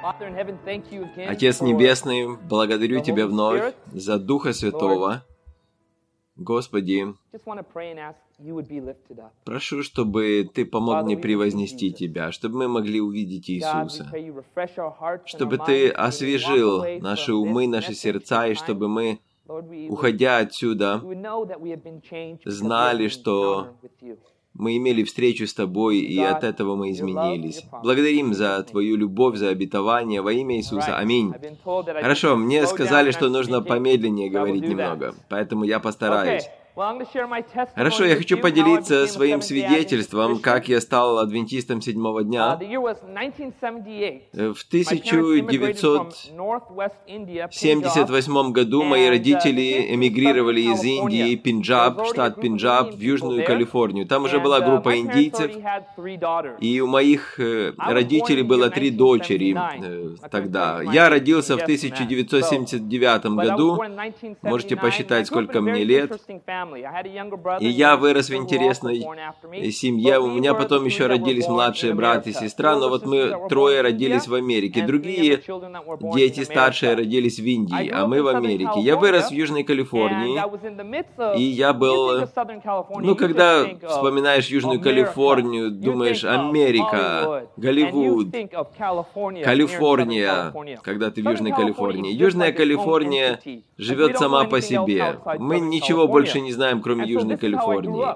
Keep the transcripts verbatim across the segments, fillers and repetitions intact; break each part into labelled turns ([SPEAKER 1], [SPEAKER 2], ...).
[SPEAKER 1] Отец Небесный, благодарю Тебя вновь за Духа Святого. Господи, прошу, чтобы Ты помог мне превознести Тебя, чтобы мы могли увидеть Иисуса, чтобы Ты освежил наши умы, наши сердца, и чтобы мы, уходя отсюда, знали, что мы имели встречу с Тобой, и от этого мы изменились. Благодарим за Твою любовь, за обетование во имя Иисуса. Аминь. Хорошо, мне сказали, что нужно помедленнее говорить немного, поэтому я постараюсь. Хорошо, я хочу поделиться своим свидетельством, как я стал адвентистом седьмого дня. В тысяча девятьсот семьдесят восьмом году мои родители эмигрировали из Индии, Пенджаб, штат Пенджаб, в Южную Калифорнию. Там уже была группа индийцев, и у моих родителей было три дочери тогда. Я родился в тысяча девятьсот семьдесят девятом году, можете посчитать, сколько мне лет. И я вырос в интересной семье. У меня потом еще родились младшие брат и сестра, но вот мы трое родились в Америке. Другие дети старшие родились в Индии, а мы в Америке. Я вырос в Южной Калифорнии, и я был... Ну, когда вспоминаешь Южную Калифорнию, думаешь, Америка, Голливуд, Калифорния, когда ты в Южной Калифорнии. Южная Калифорния живет сама по себе. Мы ничего больше не знаем, кроме Южной Калифорнии.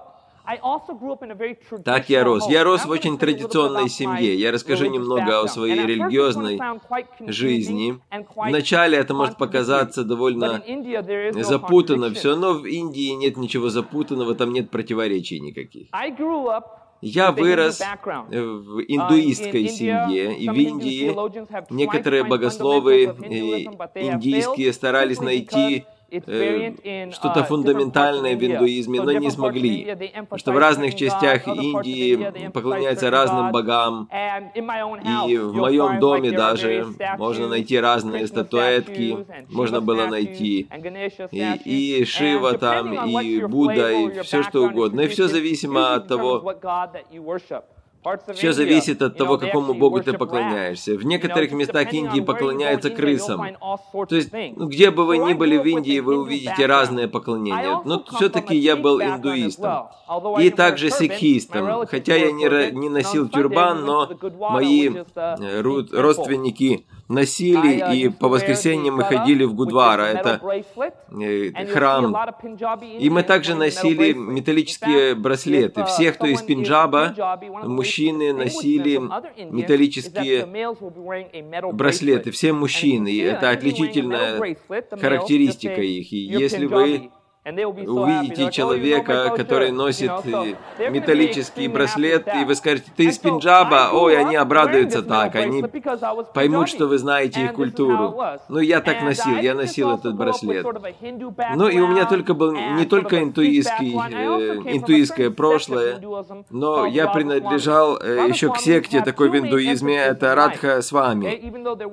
[SPEAKER 1] Так я рос. Я рос в очень традиционной семье. Я расскажу немного о своей религиозной жизни. Вначале это может показаться довольно запутанно все, но в Индии нет ничего запутанного, там нет противоречий никаких. Я вырос в индуистской семье, и в Индии некоторые богословы индийские старались найти что-то фундаментальное в индуизме, но не смогли. Потому что в разных частях Индии поклоняются разным богам. И в моем доме даже можно найти разные статуэтки. Можно было найти и, и Шива там, и Будда, и все что угодно. И все зависимо от того... Все зависит от того, какому богу ты поклоняешься. В некоторых местах Индии поклоняются крысам. То есть, ну, где бы вы ни были в Индии, вы увидите разные поклонения. Но все-таки я был индуистом. И также сикхистом. Хотя я не, не носил тюрбан, но мои родственники носили, и по воскресеньям мы ходили в Гудвара, это э, храм. И мы также носили металлические браслеты. Все, кто из Пенджаба, мужчины носили металлические браслеты. Все мужчины. И это отличительная характеристика их. И если вы увидите человека, который носит металлический браслет, и вы скажете, ты из Пенджаба, ой, они обрадуются так, они поймут, что вы знаете их культуру. Ну, я так носил, я носил этот браслет. Ну, и у меня только был не только интуистский, э, интуистское прошлое, но я принадлежал э, еще к секте такой в индуизме, это Радха Свами.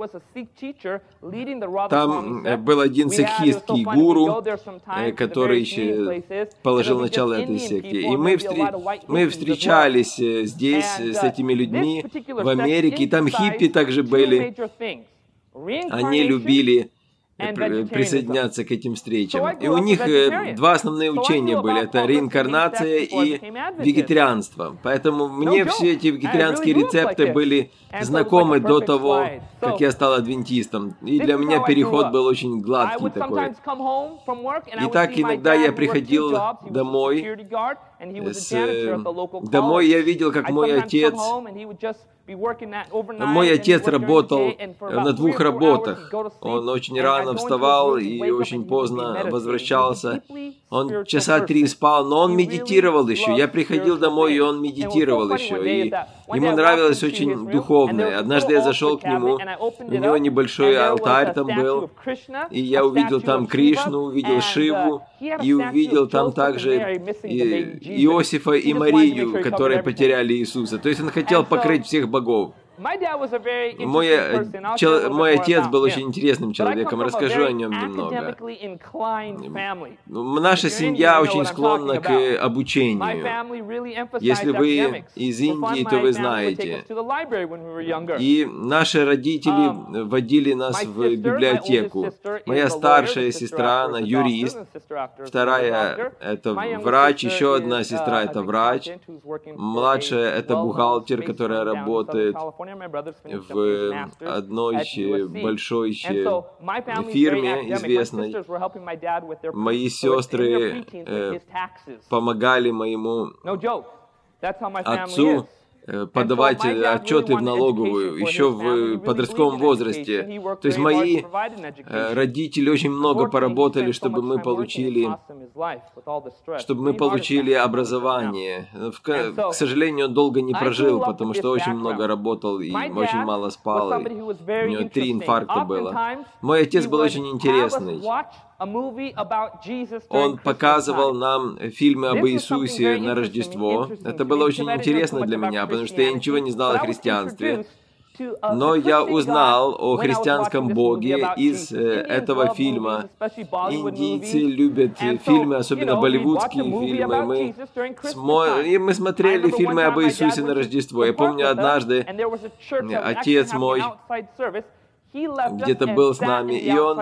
[SPEAKER 1] Там был один сикхистский гуру, э, который который положил начало этой секте. И мы, встр... мы встречались здесь с этими людьми в Америке, и там хиппи также были. Они любили присоединяться к этим встречам. И у них два основные учения были. Это реинкарнация и вегетарианство. Поэтому мне все эти вегетарианские рецепты были знакомы до того, как я стал адвентистом. И для меня переход был очень гладкий такой. И так иногда я приходил домой. С... Домой я видел, как мой отец... Мой отец работал на двух работах. Он очень рано вставал и очень поздно возвращался. Он часа три спал, но он медитировал еще. Я приходил домой, и он медитировал еще. И ему нравилось очень духовное. Однажды я зашел к нему, у него небольшой алтарь там был, и я увидел там Кришну, увидел Шиву, и увидел там также Иосифа и Марию, которые потеряли Иисуса. То есть он хотел покрыть всех богов. Мой, чел, мой отец был очень интересным человеком, расскажу о нем немного. Наша семья очень склонна к обучению. Если вы из Индии, то вы знаете. И наши родители водили нас в библиотеку. Моя старшая сестра, она юрист, вторая — это врач, еще одна сестра — это врач, младшая — это бухгалтер, которая работает в одной большой фирме известной. Мои сестры э, помогали моему отцу подавать отчеты в налоговую еще в подростковом возрасте. То есть мои родители очень много поработали, чтобы мы получили, чтобы мы получили образование. К сожалению, он долго не прожил, потому что очень много работал и очень мало спал. И у него три инфаркта было. Мой отец был очень интересный. Он показывал нам фильмы об Иисусе на Рождество. Это было очень интересно для меня, потому что я ничего не знал о христианстве. Но я узнал о христианском Боге из э, этого фильма. Индийцы любят фильмы, особенно болливудские фильмы. Мы, смо... И мы смотрели фильмы об Иисусе на Рождество. Я помню, однажды отец мой где-то был с нами, и он...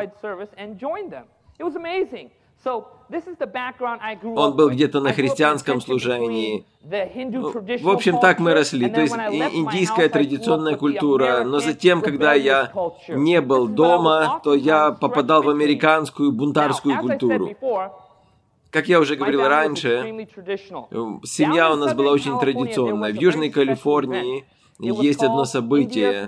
[SPEAKER 1] Он был где-то на христианском служении. В общем, так мы росли. То есть индийская традиционная культура. Но затем, когда я не был дома, то я попадал в американскую бунтарскую культуру. Как я уже говорил раньше, семья у нас была очень традиционная. В Южной Калифорнии есть одно событие.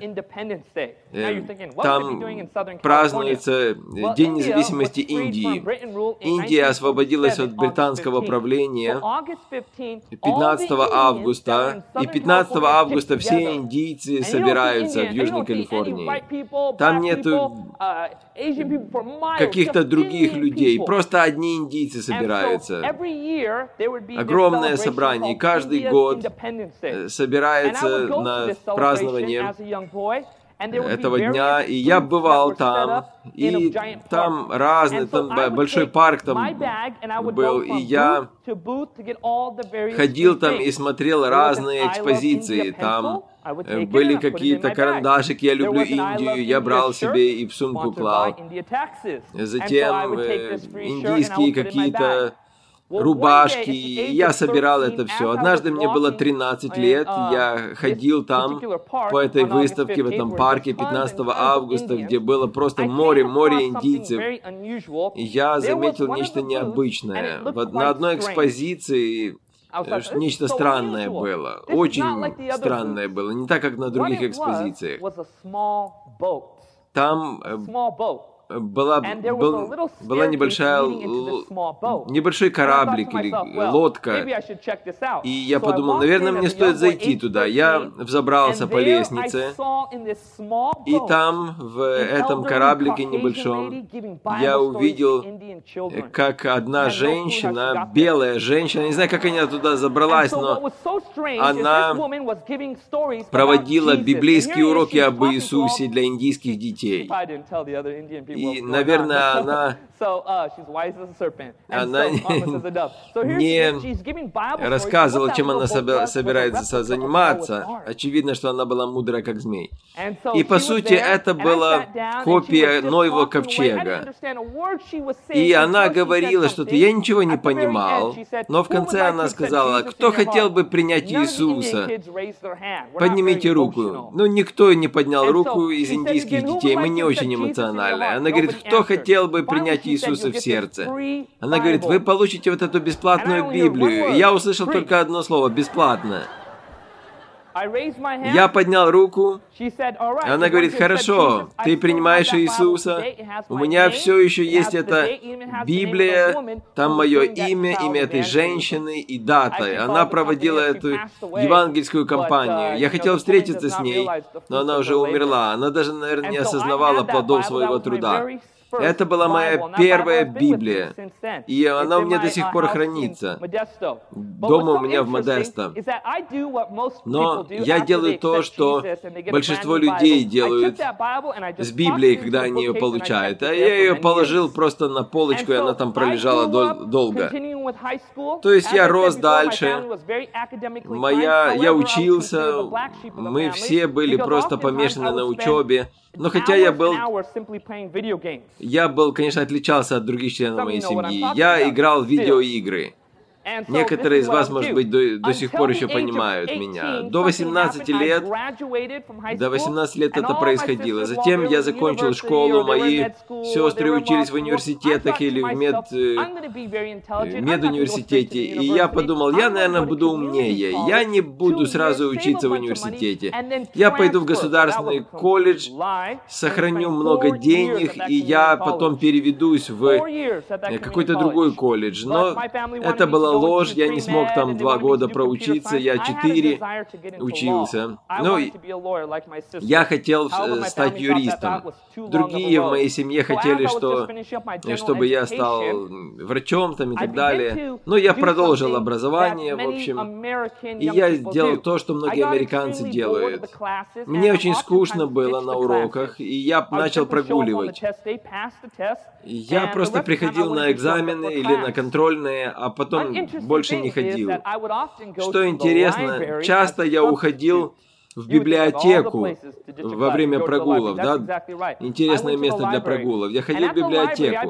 [SPEAKER 1] Там празднуется День независимости Индии. Индия освободилась от британского правления пятнадцатого августа. И пятнадцатого августа все индийцы собираются в Южной Калифорнии. Там нету каких-то других людей. Просто одни индийцы собираются. Огромное собрание. И каждый год собирается на празднование этого дня, и я бывал там, и там разный, там большой парк там был, и я ходил там и смотрел разные экспозиции, там были какие-то карандашики, я люблю Индию, я брал себе и в сумку клал. Затем индийские какие-то рубашки, и я собирал это все. Однажды мне было тринадцать лет, я ходил там по этой выставке в этом парке пятнадцатого августа, где было просто море, море индийцев. И я заметил нечто необычное. На одной экспозиции нечто странное было, очень странное было, не так, как на других экспозициях. Там была, был, была небольшая, небольшой кораблик или лодка, и я подумал, наверное, мне стоит зайти туда. Я взобрался по лестнице, и там, в этом кораблике небольшом, я увидел, как одна женщина, белая женщина, не знаю, как она туда забралась, но она проводила библейские уроки об Иисусе для индийских детей. И, наверное, она, она не рассказывала, чем она собирается заниматься. Очевидно, что она была мудрая, как змей. И, по сути, это была копия Ноева ковчега. И она говорила что-то, я ничего не понимал, но в конце она сказала, кто хотел бы принять Иисуса? Поднимите руку. Ну, никто не поднял руку из индийских детей, мы не очень эмоциональны. Она говорит, кто хотел бы принять Иисуса в сердце? Она говорит, вы получите вот эту бесплатную Библию. И я услышал только одно слово, бесплатно. Я поднял руку, и она говорит, хорошо, ты принимаешь Иисуса, у меня все еще есть эта Библия, там мое имя, имя этой женщины и дата. Она проводила эту евангельскую кампанию. Я хотел встретиться с ней, но она уже умерла. Она даже, наверное, не осознавала плодов своего труда. Это была моя первая Библия, и она у меня до сих пор хранится. Дома у меня в Модесто. Но я делаю то, что большинство людей делают с Библией, когда они ее получают. А я ее положил просто на полочку, и она там пролежала дол- долго. То есть я рос дальше, моя, я учился, мы все были просто помешаны на учебе. Но хотя я был, я был, конечно, отличался от других членов моей семьи. Я играл в видеоигры. Некоторые из вас, может быть, до, до сих пор еще понимают меня. До восемнадцати лет, до восемнадцати лет это происходило. Затем я закончил школу, мои сестры учились в университетах или в мед, медуниверситете. И я подумал, я, наверное, буду умнее. Я не буду сразу учиться в университете. Я пойду в государственный колледж, сохраню много денег, и я потом переведусь в какой-то другой колледж. Но это было ложь, я не смог там два года проучиться, я четыре учился. Ну, я хотел стать юристом. Другие в моей семье хотели, что, чтобы я стал врачом там и так далее. Но я продолжил образование, в общем, и я сделал то, что многие американцы делают. Мне очень скучно было на уроках, и я начал прогуливать. Я просто приходил на экзамены или на контрольные, а потом больше не ходил. Что интересно, часто я уходил в библиотеку во время прогулов, да? Интересное место для прогулов. Я ходил в библиотеку.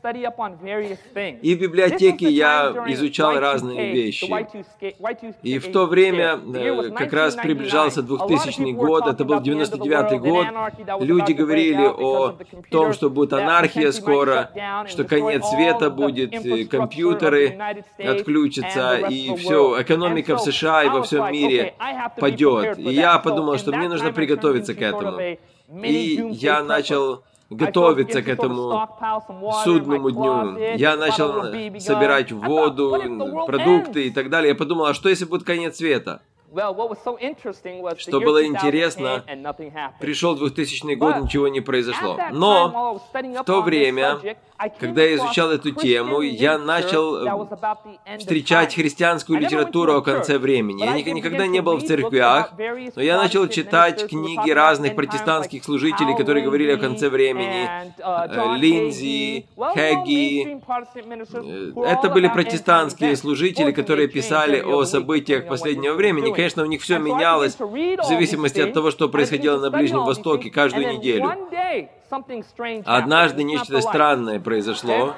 [SPEAKER 1] И в библиотеке я изучал разные вещи. И в то время как раз приближался двухтысячный год, это был девяносто девятый год. Люди говорили о том, что будет анархия скоро, что конец света будет, компьютеры отключатся, и все, экономика в США и во всем мире падет. И я Я подумал, что мне нужно приготовиться к этому. И я начал готовиться к этому судному дню. Я начал собирать воду, продукты и так далее. Я подумал, а что если будет конец света? Что было интересно, пришел двухтысячный год, ничего не произошло. Но в то время, когда я изучал эту тему, я начал встречать христианскую литературу о конце времени. Я никогда не был в церквях, но я начал читать книги разных протестантских служителей, которые говорили о конце времени. Линдзи, Хэгги. Это были протестантские служители, которые писали о событиях последнего времени. Конечно, у них все менялось в зависимости от того, что происходило на Ближнем Востоке каждую неделю. Однажды нечто странное произошло.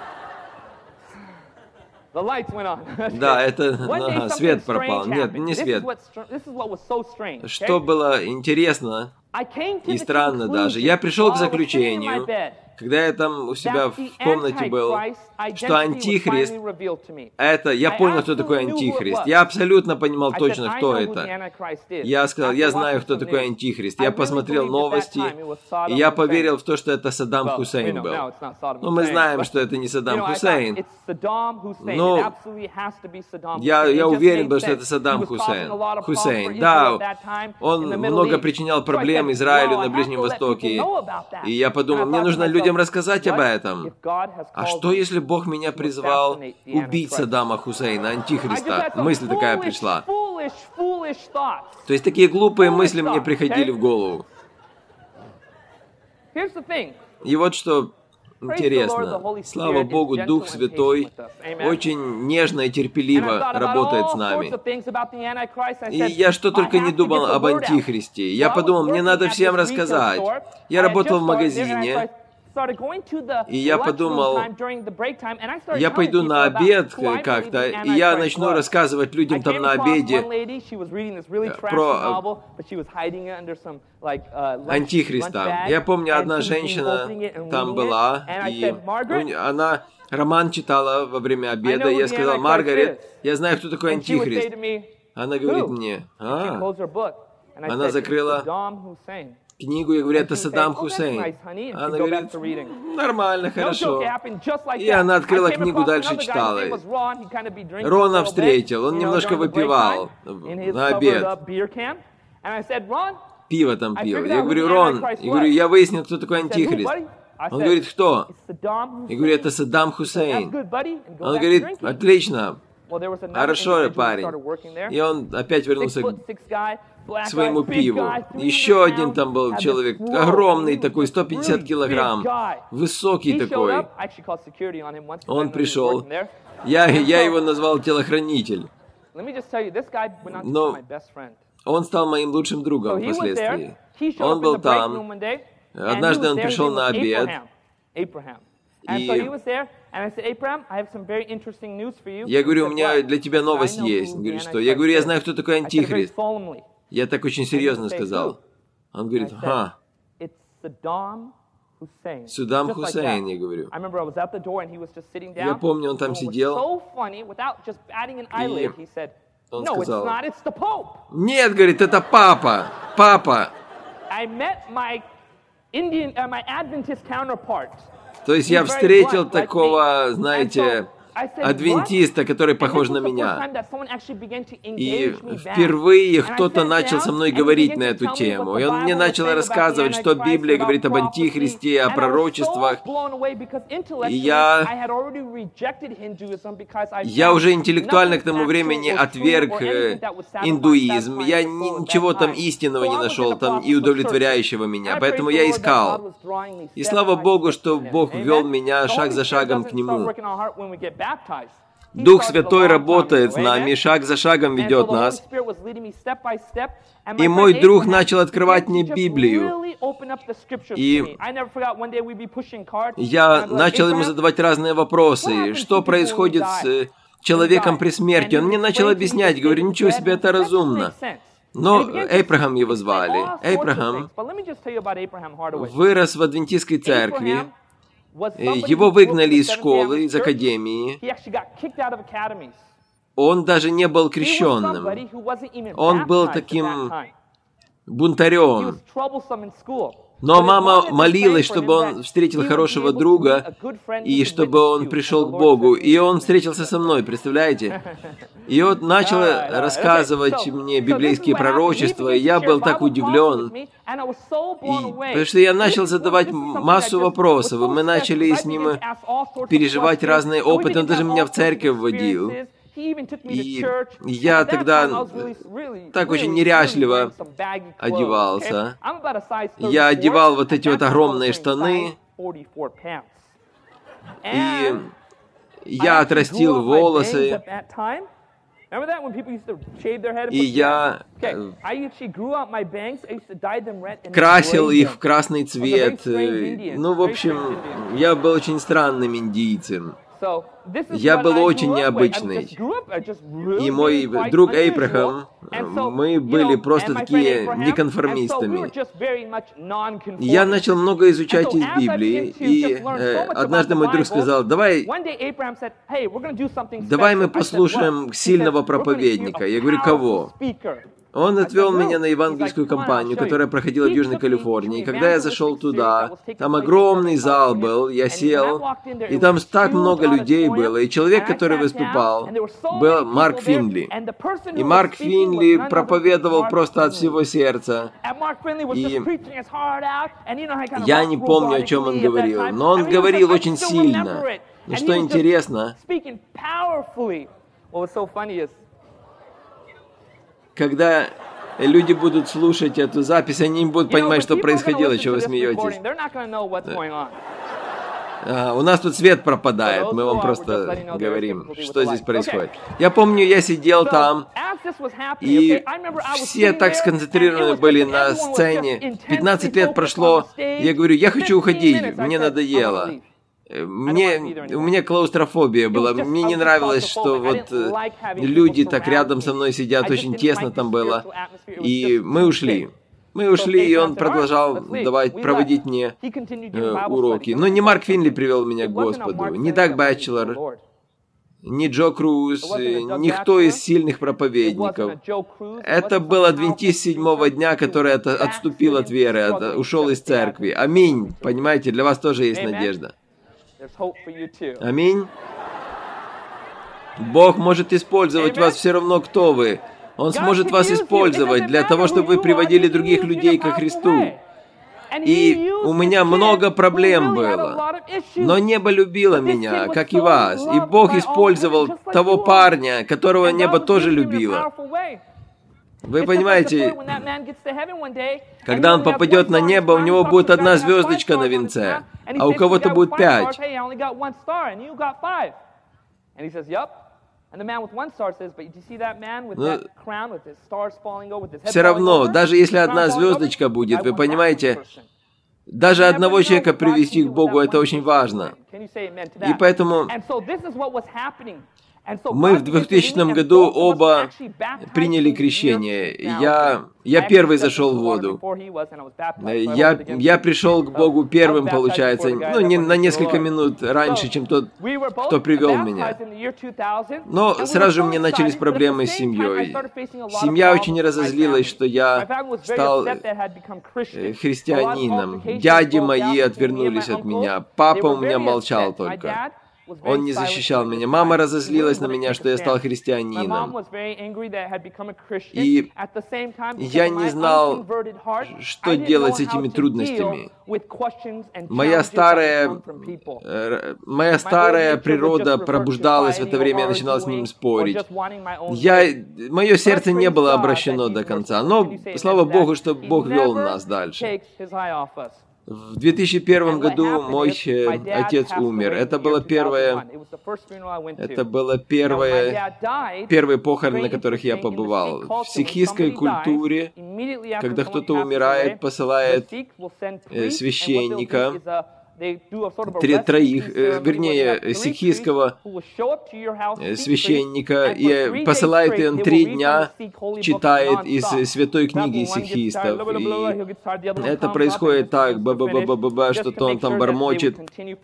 [SPEAKER 1] Да, это ага, свет пропал. Нет, не свет. Что было интересно и странно даже, я пришел к заключению, когда я там у себя в комнате был, что Антихрист, это, я понял, кто такой Антихрист. Я абсолютно понимал точно, кто это. Я сказал, я знаю, кто такой Антихрист. Я посмотрел новости, и я поверил в то, что это Саддам Хусейн был. Ну, мы знаем, что это не Саддам Хусейн. Но я, я уверен был, что это Саддам Хусейн. Хусейн, да, он много причинял проблем Израилю на Ближнем Востоке. И я подумал, мне нужно людям рассказать об этом. А что, если Бог меня призвал убить Саддама Хусейна, Антихриста? Мысль такая пришла. То есть такие глупые мысли мне приходили в голову. И вот что интересно. Слава Богу, Дух Святой очень нежно и терпеливо работает с нами. И я что только не думал об Антихристе. Я подумал, мне надо всем рассказать. Я работал в магазине. И я подумал, я пойду на обед как-то, и я начну рассказывать людям там на обеде про Антихриста. Я помню, одна женщина там была, и она роман читала во время обеда, и я сказал, Маргарет, я знаю, кто такой Антихрист. Она говорит мне, а, она закрыла книгу, я говорю, это Саддам Хусейн. Она говорит, нормально, хорошо. И она открыла книгу, дальше читала. Рона встретил, он немножко выпивал на обед. Пиво там пил. Я говорю, Рон, я говорю, я выяснил, кто такой Антихрист. Он говорит, кто? Я говорю, это Саддам Хусейн. Он говорит, отлично, хорошо, парень. И он опять вернулся к своему пиву. Еще один там был человек, огромный такой, сто пятьдесят килограмм, высокий такой. Он пришел. Я, я его назвал телохранитель. Но он стал моим лучшим другом впоследствии. Он был там. Однажды он пришел на обед. И я говорю, у меня для тебя новость есть. Он говорит, что? Я говорю, я знаю, кто такой Антихрист. Я так очень серьезно сказал. Он говорит, ха. Саддам Хусейн, я говорю. Я помню, он там сидел. И он сказал, нет, говорит, это папа, папа. То есть я встретил такого, знаете, адвентиста, который похож на меня. И впервые кто-то начал со мной говорить на эту тему. И он мне начал рассказывать, что Библия говорит об Антихристе, о пророчествах. И я... Я уже интеллектуально к тому времени отверг индуизм. Я ничего там истинного не нашел, там и удовлетворяющего меня. Поэтому я искал. И слава Богу, что Бог ввел меня шаг за шагом к Нему. Дух Святой работает с нами, шаг за шагом ведет нас. И мой друг начал открывать мне Библию. И я начал ему задавать разные вопросы. Что происходит с человеком при смерти? Он мне начал объяснять. Говорю, ничего себе, это разумно. Но Эйбрахам его звали. Эйбрахам вырос в адвентистской церкви. Его выгнали из школы, из академии. Он даже не был крещенным. Он был таким бунтарем. Но мама молилась, чтобы он встретил хорошего друга, и чтобы он пришел к Богу. И он встретился со мной, представляете? И он начал рассказывать мне библейские пророчества, и я был так удивлен. И, потому что я начал задавать массу вопросов, и мы начали с ним переживать разные опыты. Он даже меня в церковь водил. И я тогда так очень неряшливо одевался. Я одевал вот эти вот огромные штаны. И я отрастил волосы. И я красил их в красный цвет. Ну, в общем, я был очень странным индийцем. Я был очень необычный. И мой друг Эйбрахам, мы были просто такие неконформистами. Я начал много изучать из Библии, и э, однажды мой друг сказал, давай, давай мы послушаем сильного проповедника. Я говорю, кого? Он отвел меня на евангельскую кампанию, которая проходила в Южной Калифорнии. И когда я зашел туда, там огромный зал был, я сел, и там так много людей было. И человек, который выступал, был Марк Финли. И Марк Финли проповедовал просто от всего сердца. И я не помню, о чем он говорил, но он говорил очень сильно. И что интересно, когда люди будут слушать эту запись, они не будут понимать, что происходило, чего вы смеетесь. А, у нас тут свет пропадает, мы вам просто говорим, что здесь происходит. Я помню, я сидел там, и все так сконцентрированы были на сцене. пятнадцать лет прошло, я говорю, я хочу уходить, мне надоело. Мне, у меня клаустрофобия была, мне не нравилось, что вот люди так рядом со мной сидят, очень тесно там было, и мы ушли. Мы ушли, и он продолжал давать, проводить мне э, уроки. Но не Марк Финли привел меня к Господу, не Даг Бэтчелор, не Джо Круз, никто из сильных проповедников. Это был адвентист седьмого дня, который от, отступил от веры, от, ушел из церкви. Аминь. Понимаете, для вас тоже есть надежда. Аминь. Бог может использовать вас все равно, кто вы. Он сможет вас использовать для того, чтобы вы приводили других людей ко Христу. И у меня много проблем было. Но небо любило меня, как и вас. И Бог использовал того парня, которого небо тоже любило. Вы понимаете, когда он попадет на небо, у него будет одна звездочка на венце, а у кого-то будет пять. Но все равно, даже если одна звездочка будет, вы понимаете, даже одного человека привести к Богу, это очень важно. И поэтому мы в двухтысячном году оба приняли крещение. Я, я первый зашел в воду. Я, я пришел к Богу первым, получается, ну, не, на несколько минут раньше, чем тот, кто привел меня. Но сразу же у меня начались проблемы с семьей. Семья очень разозлилась, что я стал христианином. Дяди мои отвернулись от меня. Папа у меня молчал только. Он не защищал меня. Мама разозлилась на меня, что я стал христианином. И я не знал, что делать с этими трудностями. Моя старая, моя старая природа пробуждалась в это время, я начинал с ним спорить. Я, мое сердце не было обращено до конца, но слава Богу, что Бог вел нас дальше. В две тысячи первом году мой отец умер. Это было первое, это было первое, первые похороны, на которых я побывал. В сикхистской культуре, когда кто-то умирает, посылает священника, троих, вернее, сикхистского священника, и посылает и он три дня читает из святой книги сикхистов. И это происходит так, ба-ба-ба-ба-ба, что-то он там бормочет.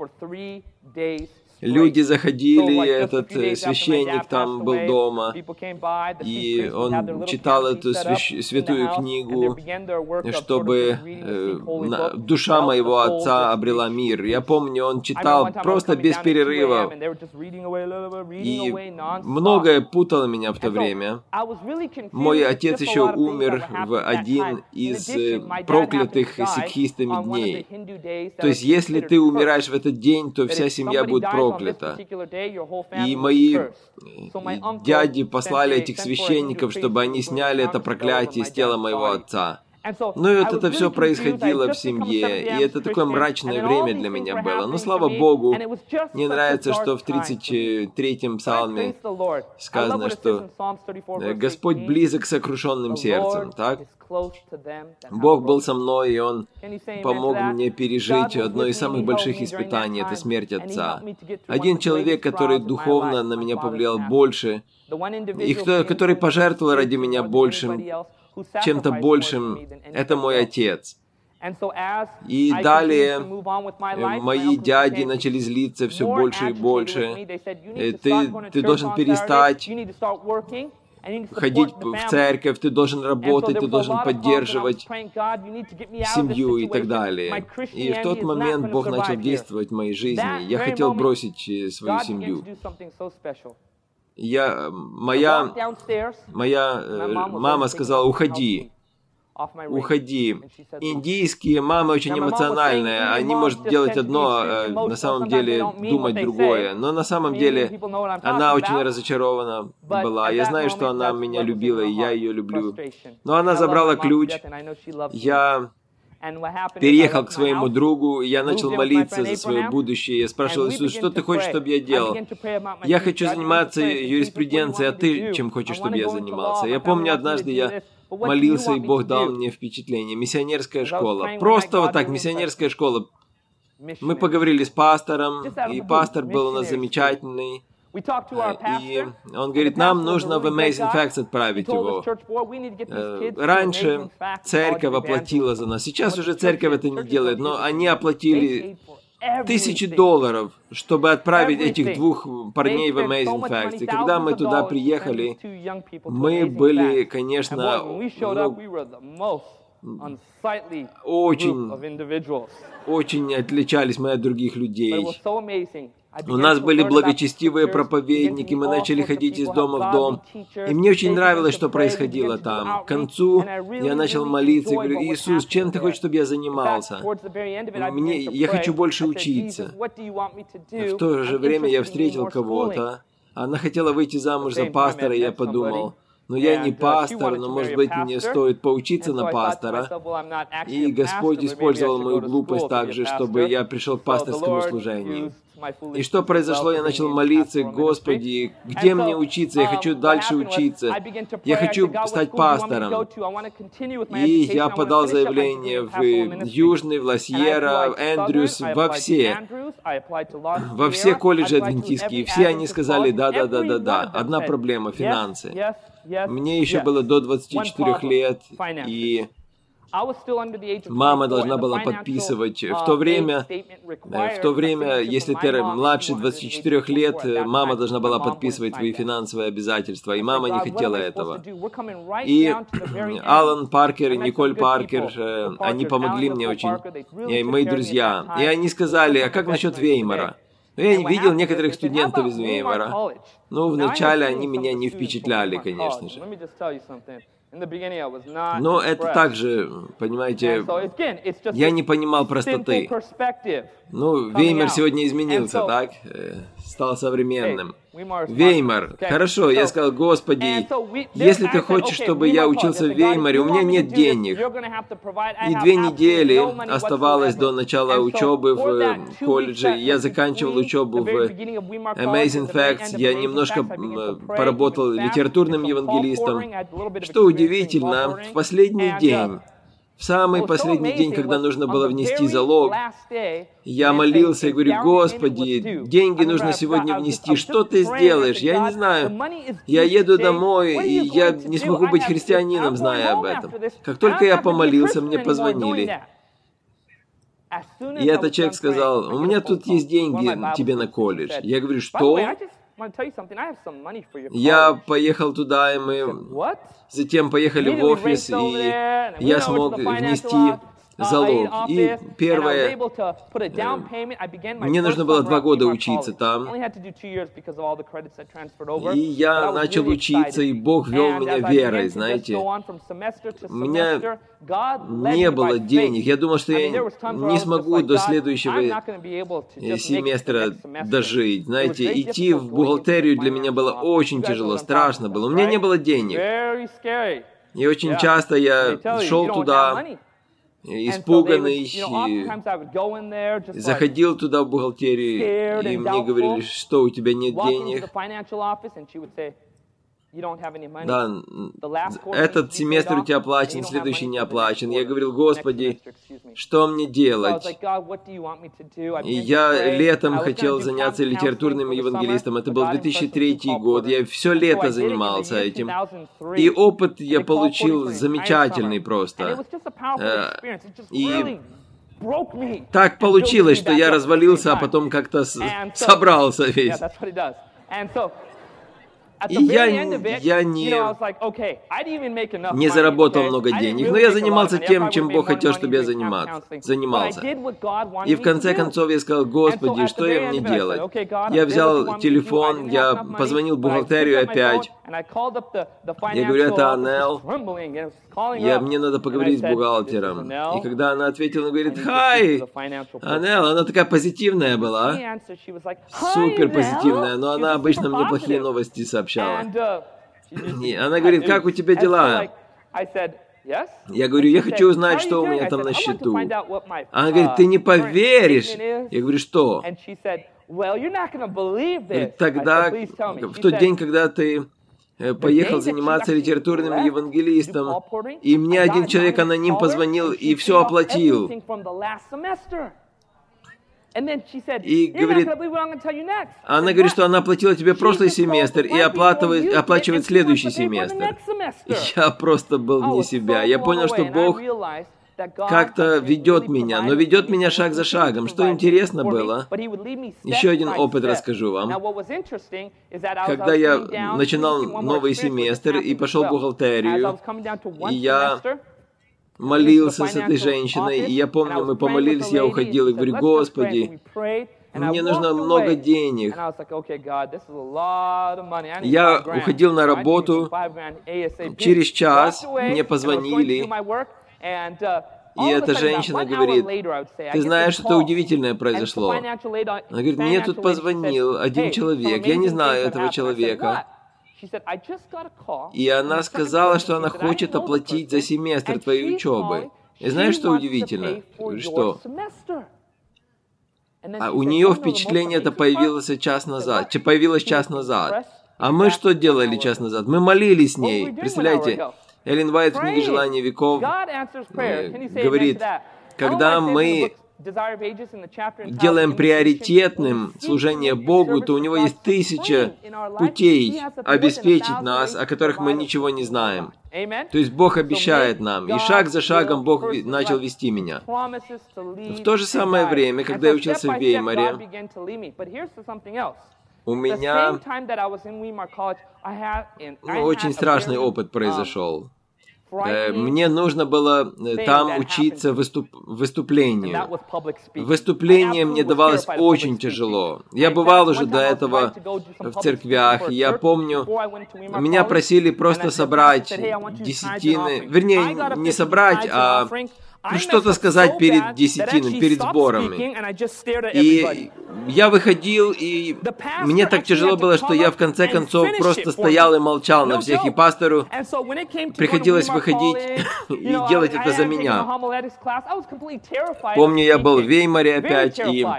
[SPEAKER 1] Люди заходили, этот священник там был дома, и он читал эту свящ... святую книгу, чтобы э, на... душа моего отца обрела мир. Я помню, он читал просто без перерыва, и многое путало меня в то время. Мой отец еще умер в один из проклятых сикхистами дней. То есть, если ты умираешь в этот день, то вся семья будет проклята. Проклято. И мои дяди послали этих священников, чтобы они сняли это проклятие с тела моего отца. Ну и вот это все происходило в семье, и это такое мрачное время для меня было. Но слава Богу, мне нравится, что в тридцать третьем псалме сказано, что Господь близок к сокрушенным сердцем, так? Бог был со мной, и Он помог мне пережить одно из самых больших испытаний, это смерть отца. Один человек, который духовно на меня повлиял больше, и кто, который пожертвовал ради меня большим, чем-то большим, это мой отец. И далее мои дяди начали злиться все больше и больше. Ты, ты должен перестать ходить в церковь, ты должен работать, ты должен поддерживать семью и так далее. И в тот момент Бог начал действовать в моей жизни. Я хотел бросить свою семью. Я, моя, моя э, мама сказала, уходи, уходи. Индийские мамы очень эмоциональные, они могут делать одно, а на самом деле думать другое. Но на самом деле она очень разочарована была. Я знаю, что она меня любила, и я ее люблю. Но она забрала ключ. Я переехал к своему другу, и я начал молиться за свое будущее. Я спрашивал: Иисус, что ты хочешь, чтобы я делал? Я хочу заниматься юриспруденцией, а ты чем хочешь, чтобы я занимался? Я помню, однажды я молился, и Бог дал мне впечатление. Миссионерская школа. Просто вот так, миссионерская школа. Мы поговорили с пастором, и пастор был у нас замечательный. И он говорит, нам нужно в Amazing Facts отправить его. Раньше церковь оплатила за нас. Сейчас уже церковь это не делает, но они оплатили тысячи долларов, чтобы отправить этих двух парней в Amazing Facts. И когда мы туда приехали, мы были, конечно, ну, очень, очень отличались мы от других людей. У нас были благочестивые проповедники, мы начали ходить из дома в дом. И мне очень нравилось, что происходило там. К концу я начал молиться и говорю: Иисус, чем ты хочешь, чтобы я занимался? Мне, я хочу больше учиться. В то же время я встретил кого-то. Она хотела выйти замуж за пастора, и я подумал: ну, я не пастор, но, может быть, мне стоит поучиться на пастора. И Господь использовал мою глупость также, чтобы я пришел к пасторскому служению. И что произошло? Я начал молиться: Господи, где мне учиться? Я хочу дальше учиться. Я хочу стать пастором. И я подал заявление в Южный, в Ласьера, в Эндрюс, во все. Во все колледжи адвентистские. Все они сказали: да-да-да-да-да. Одна проблема — финансы. Мне еще было до двадцати четырёх лет, и мама должна была подписывать. В то время, в то время, если ты младше двадцати четырёх лет, мама должна была подписывать твои финансовые обязательства, и мама не хотела этого. И Алан Паркер и Николь Паркер, они помогли мне очень, и мои друзья. И они сказали: а как насчет Веймара? Я видел некоторых студентов из Веймара. Ну, вначале они меня не впечатляли, конечно же. Но это также, понимаете, я не понимал простоты. Ну, Веймар сегодня изменился, так? Стал современным. Веймар. Хорошо, я сказал: Господи, если ты хочешь, чтобы я учился в Веймаре, у меня нет денег. И две недели оставалось до начала учебы в колледже. Я заканчивал учебу в Amazing Facts. Я немножко поработал литературным евангелистом. Что удивительно, в последний день, в самый последний день, когда нужно было внести залог, я молился и говорю: Господи, деньги нужно сегодня внести, что ты сделаешь? Я не знаю. Я еду домой, и я не смогу быть христианином, зная об этом. Как только я помолился, мне позвонили. И этот человек сказал: у меня тут есть деньги тебе на колледж. Я говорю: что? Я поехал туда, и мы затем поехали в офис, и я смог внести залог. И первое, мне нужно было два года учиться там. И я начал учиться, и Бог вел меня верой, знаете. У меня не было денег. Я думал, что я не смогу до следующего семестра дожить. Знаете, идти в бухгалтерию для меня было очень тяжело, страшно было. У меня не было денег. И очень часто я шел туда, испуганный, заходил туда в бухгалтерию, и мне говорили: что, у тебя нет денег? Да, этот семестр у тебя оплачен, следующий не оплачен. Я говорил: Господи, что мне делать? И я летом хотел заняться литературным евангелистом. Это был две тысячи третий год. Я все лето занимался этим. И опыт я получил замечательный просто. И так получилось, что я развалился, а потом как-то собрался весь. И я, я не, не заработал много денег, но я занимался тем, чем Бог хотел, чтобы я занимался. занимался. И в конце концов я сказал: Господи, что я мне делать? Я взял телефон, я позвонил в бухгалтерию опять. Я говорю: это Анел. Я, мне надо поговорить с бухгалтером. И когда она ответила, она говорит: «Хай, Анел», она такая позитивная была. Супер позитивная, но она обычно мне плохие новости сообщала. И она говорит: «Как у тебя дела?» Я говорю: «Я хочу узнать, что у меня там на счету». Она говорит: «Ты не поверишь». Я говорю: «Что?» Говорит: «Тогда, в тот день, когда ты поехал заниматься литературным евангелистом, и мне один человек аноним позвонил и все оплатил». И говорит, она говорит, что она оплатила тебе прошлый семестр и оплачивает, оплачивает следующий семестр. Я просто был вне себя. Я понял, что Бог как-то ведет меня, но ведет меня шаг за шагом. Что интересно было, еще один опыт расскажу вам. Когда я начинал новый семестр и пошел в бухгалтерию, и я молился с этой женщиной, и я помню, мы помолились, я уходил и говорю: «Господи, Мне нужно много денег. Я уходил на работу. Через час мне позвонили. И эта женщина говорит: ты знаешь, что-то удивительное произошло. Она говорит: мне тут позвонил один человек, я не знаю этого человека. И она сказала, что она хочет оплатить за семестр твоей учебы. И знаешь, что удивительно? Что? А у нее впечатление это появилось час назад. Появилось час назад. А мы что делали час назад? Мы молились с ней. Представляете? Эллен Уайт в книге «Желание веков» э, говорит, когда мы делаем приоритетным служение Богу, то у Него есть тысяча путей обеспечить нас, о которых мы ничего не знаем. То есть Бог обещает нам, и шаг за шагом Бог начал вести меня. В то же самое время, когда я учился в Веймаре, у меня ну, очень страшный опыт произошел. Мне нужно было там учиться выступ... выступлению. Выступление мне давалось очень тяжело. Я бывал уже до этого в церквях. Я помню, меня просили просто собрать десятины. Вернее, не собрать, а что-то сказать перед десятиной, перед сборами. И я выходил, и мне так тяжело было, что я в конце концов просто стоял и молчал на всех, и пастору приходилось выходить и делать это за меня. Помню, я был в Веймаре опять, и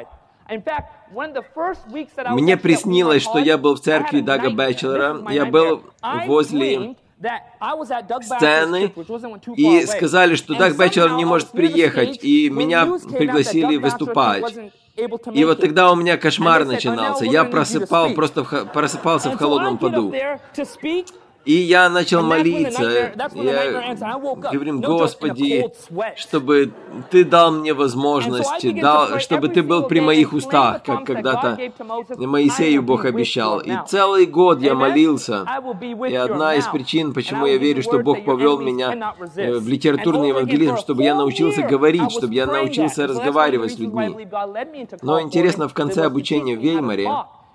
[SPEAKER 1] мне приснилось, что я был в церкви Дага Бэтчелора, я был возле сцены, и сказали, что Даг Бэтчелор не может приехать, и меня пригласили выступать. И вот тогда у меня кошмар начинался. Я просыпал, просто в, просыпался в холодном поду. И я начал молиться. Я говорю: Господи, чтобы Ты дал мне возможность, дал, чтобы Ты был при моих устах, как когда-то Моисею Бог обещал. И целый год я молился. И одна из причин, почему я верю, что Бог повел меня в литературный евангелизм, чтобы я научился говорить, чтобы я научился разговаривать с людьми. Но интересно, в конце обучения в Веймаре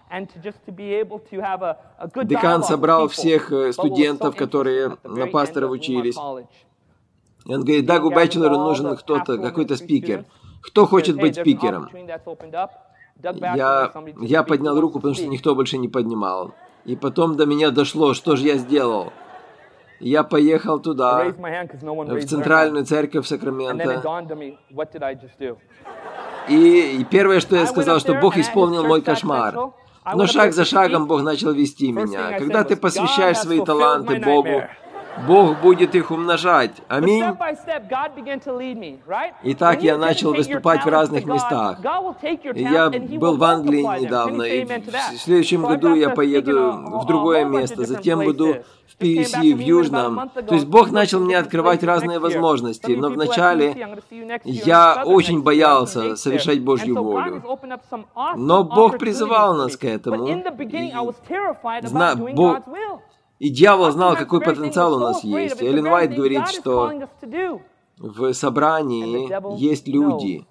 [SPEAKER 1] декан собрал всех студентов, которые на пасторов учились. И он говорит: Дагу Бэтчелору нужен кто-то, какой-то спикер. Кто хочет быть спикером? Я, я поднял руку, потому что никто больше не поднимал. И потом до меня дошло, что же я сделал. Я поехал туда, в центральную церковь Сакраменто. И, и первое, что я сказал, что Бог исполнил мой кошмар. Но шаг за шагом Бог начал вести меня. Когда ты посвящаешь свои таланты Богу, Бог будет их умножать. Аминь. Итак, я начал выступать в разных местах. Я был в Англии недавно, и в следующем году я поеду в другое место, затем буду в пи ви си в Южном. То есть Бог начал мне открывать разные возможности, но вначале я очень боялся совершать Божью волю. Но Бог призывал нас к этому. И, зна... Бог... И дьявол знал, какой потенциал у нас есть. Эллен Уайт говорит, что в собрании есть люди,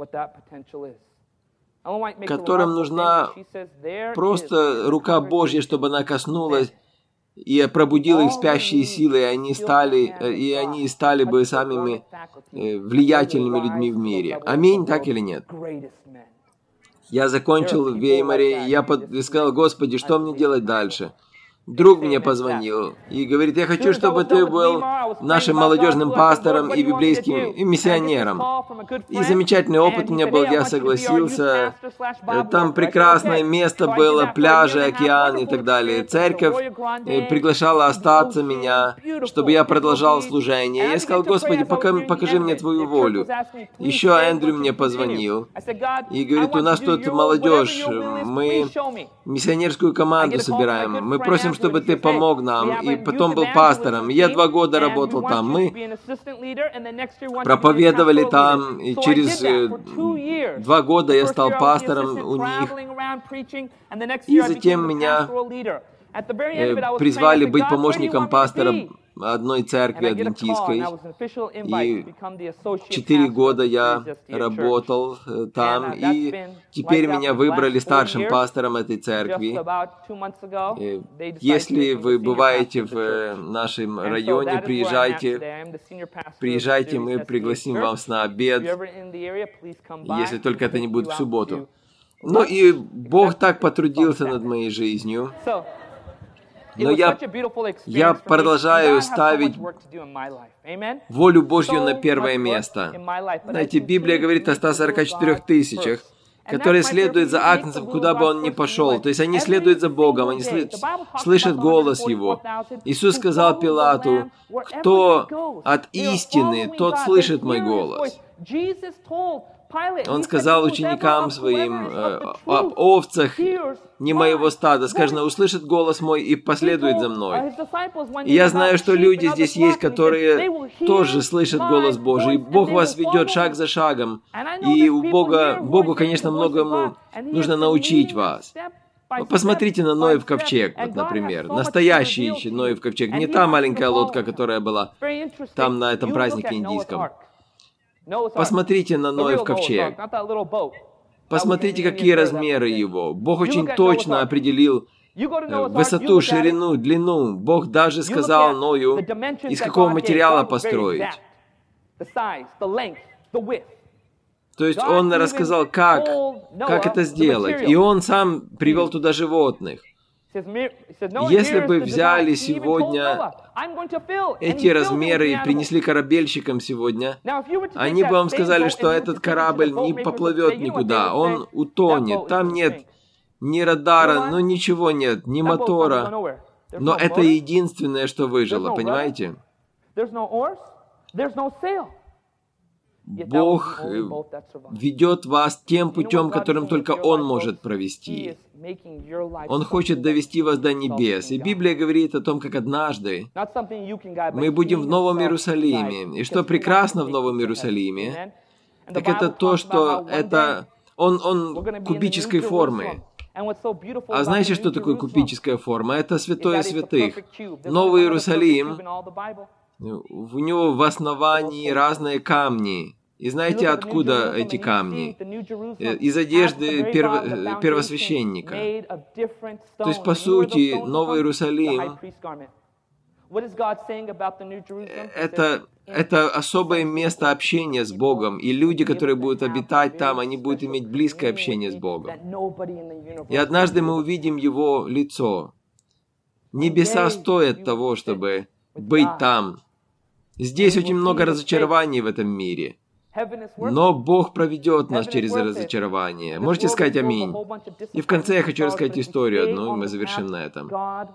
[SPEAKER 1] которым нужна просто рука Божья, чтобы она коснулась и пробудила их спящие силы, и они стали, и они стали бы самыми влиятельными людьми в мире. Аминь, так или нет? Я закончил в Веймаре, и я сказал: Господи, что мне делать дальше? Друг мне позвонил и говорит: я хочу, чтобы ты был нашим молодежным пастором и библейским и миссионером. И замечательный опыт у меня был, я согласился. Там прекрасное место было, пляжи, океан и так далее. Церковь приглашала остаться меня, чтобы я продолжал служение. Я сказал: Господи, покажи мне Твою волю. Еще Эндрю мне позвонил и говорит: у нас тут молодежь, мы миссионерскую команду собираем, мы просим, чтобы ты помог нам. И потом был пастором. Я два года работал там. Мы проповедовали там. И через два года я стал пастором у них. И затем меня призвали быть помощником пастора одной церкви адвентистской, и четыре года я работал там, и теперь меня выбрали старшим пастором этой церкви. Если вы бываете в нашем районе, приезжайте, приезжайте, мы пригласим вас на обед, если только это не будет в субботу. Ну и Бог так потрудился над моей жизнью. Но я, я продолжаю ставить волю Божью на первое место. Знаете, Библия говорит о ста сорока четырёх тысячах, которые следуют за Агнцем, куда бы он ни пошел. То есть они следуют за Богом, они сл- слышат голос Его. Иисус сказал Пилату: «Кто от истины, тот слышит мой голос». Он сказал ученикам своим э, об овцах не моего стада, сказано, услышит голос мой и последует за мной. И я знаю, что люди здесь есть, которые тоже слышат голос Божий. И Бог вас ведет шаг за шагом. И у Бога, Богу, конечно, многому нужно научить вас. Ну, посмотрите на Ноев ковчег, вот, например. Настоящий Ноев ковчег. Не та маленькая лодка, которая была там на этом празднике индийском. Посмотрите на Ноев ковчег. Посмотрите, какие размеры его. Бог очень точно определил высоту, ширину, длину. Бог даже сказал Ною, из какого материала построить. То есть Он рассказал, как, как это сделать. И Он сам привел туда животных. Если бы взяли сегодня эти размеры и принесли корабельщикам сегодня, они бы вам сказали, что этот корабль не поплывет никуда, он утонет, там нет ни радара, ну ничего нет, ни мотора. Но это единственное, что выжило, понимаете? Бог ведет вас тем путем, которым только Он может провести. Он хочет довести вас до небес. И Библия говорит о том, как однажды мы будем в Новом Иерусалиме. И что прекрасно в Новом Иерусалиме, так это то, что это он, он кубической формы. А знаете, что такое кубическая форма? Это святое святых. Новый Иерусалим, у него в основании разные камни. И знаете, откуда эти камни? Из одежды перво- первосвященника. То есть, по сути, Новый Иерусалим это, это особое место общения с Богом. И люди, которые будут обитать там, они будут иметь близкое общение с Богом. И однажды мы увидим Его лицо. Небеса стоят того, чтобы быть там. Здесь очень много разочарований в этом мире. Но Бог проведет нас через разочарование. Можете сказать аминь? И в конце я хочу рассказать историю одну, и мы завершим на этом.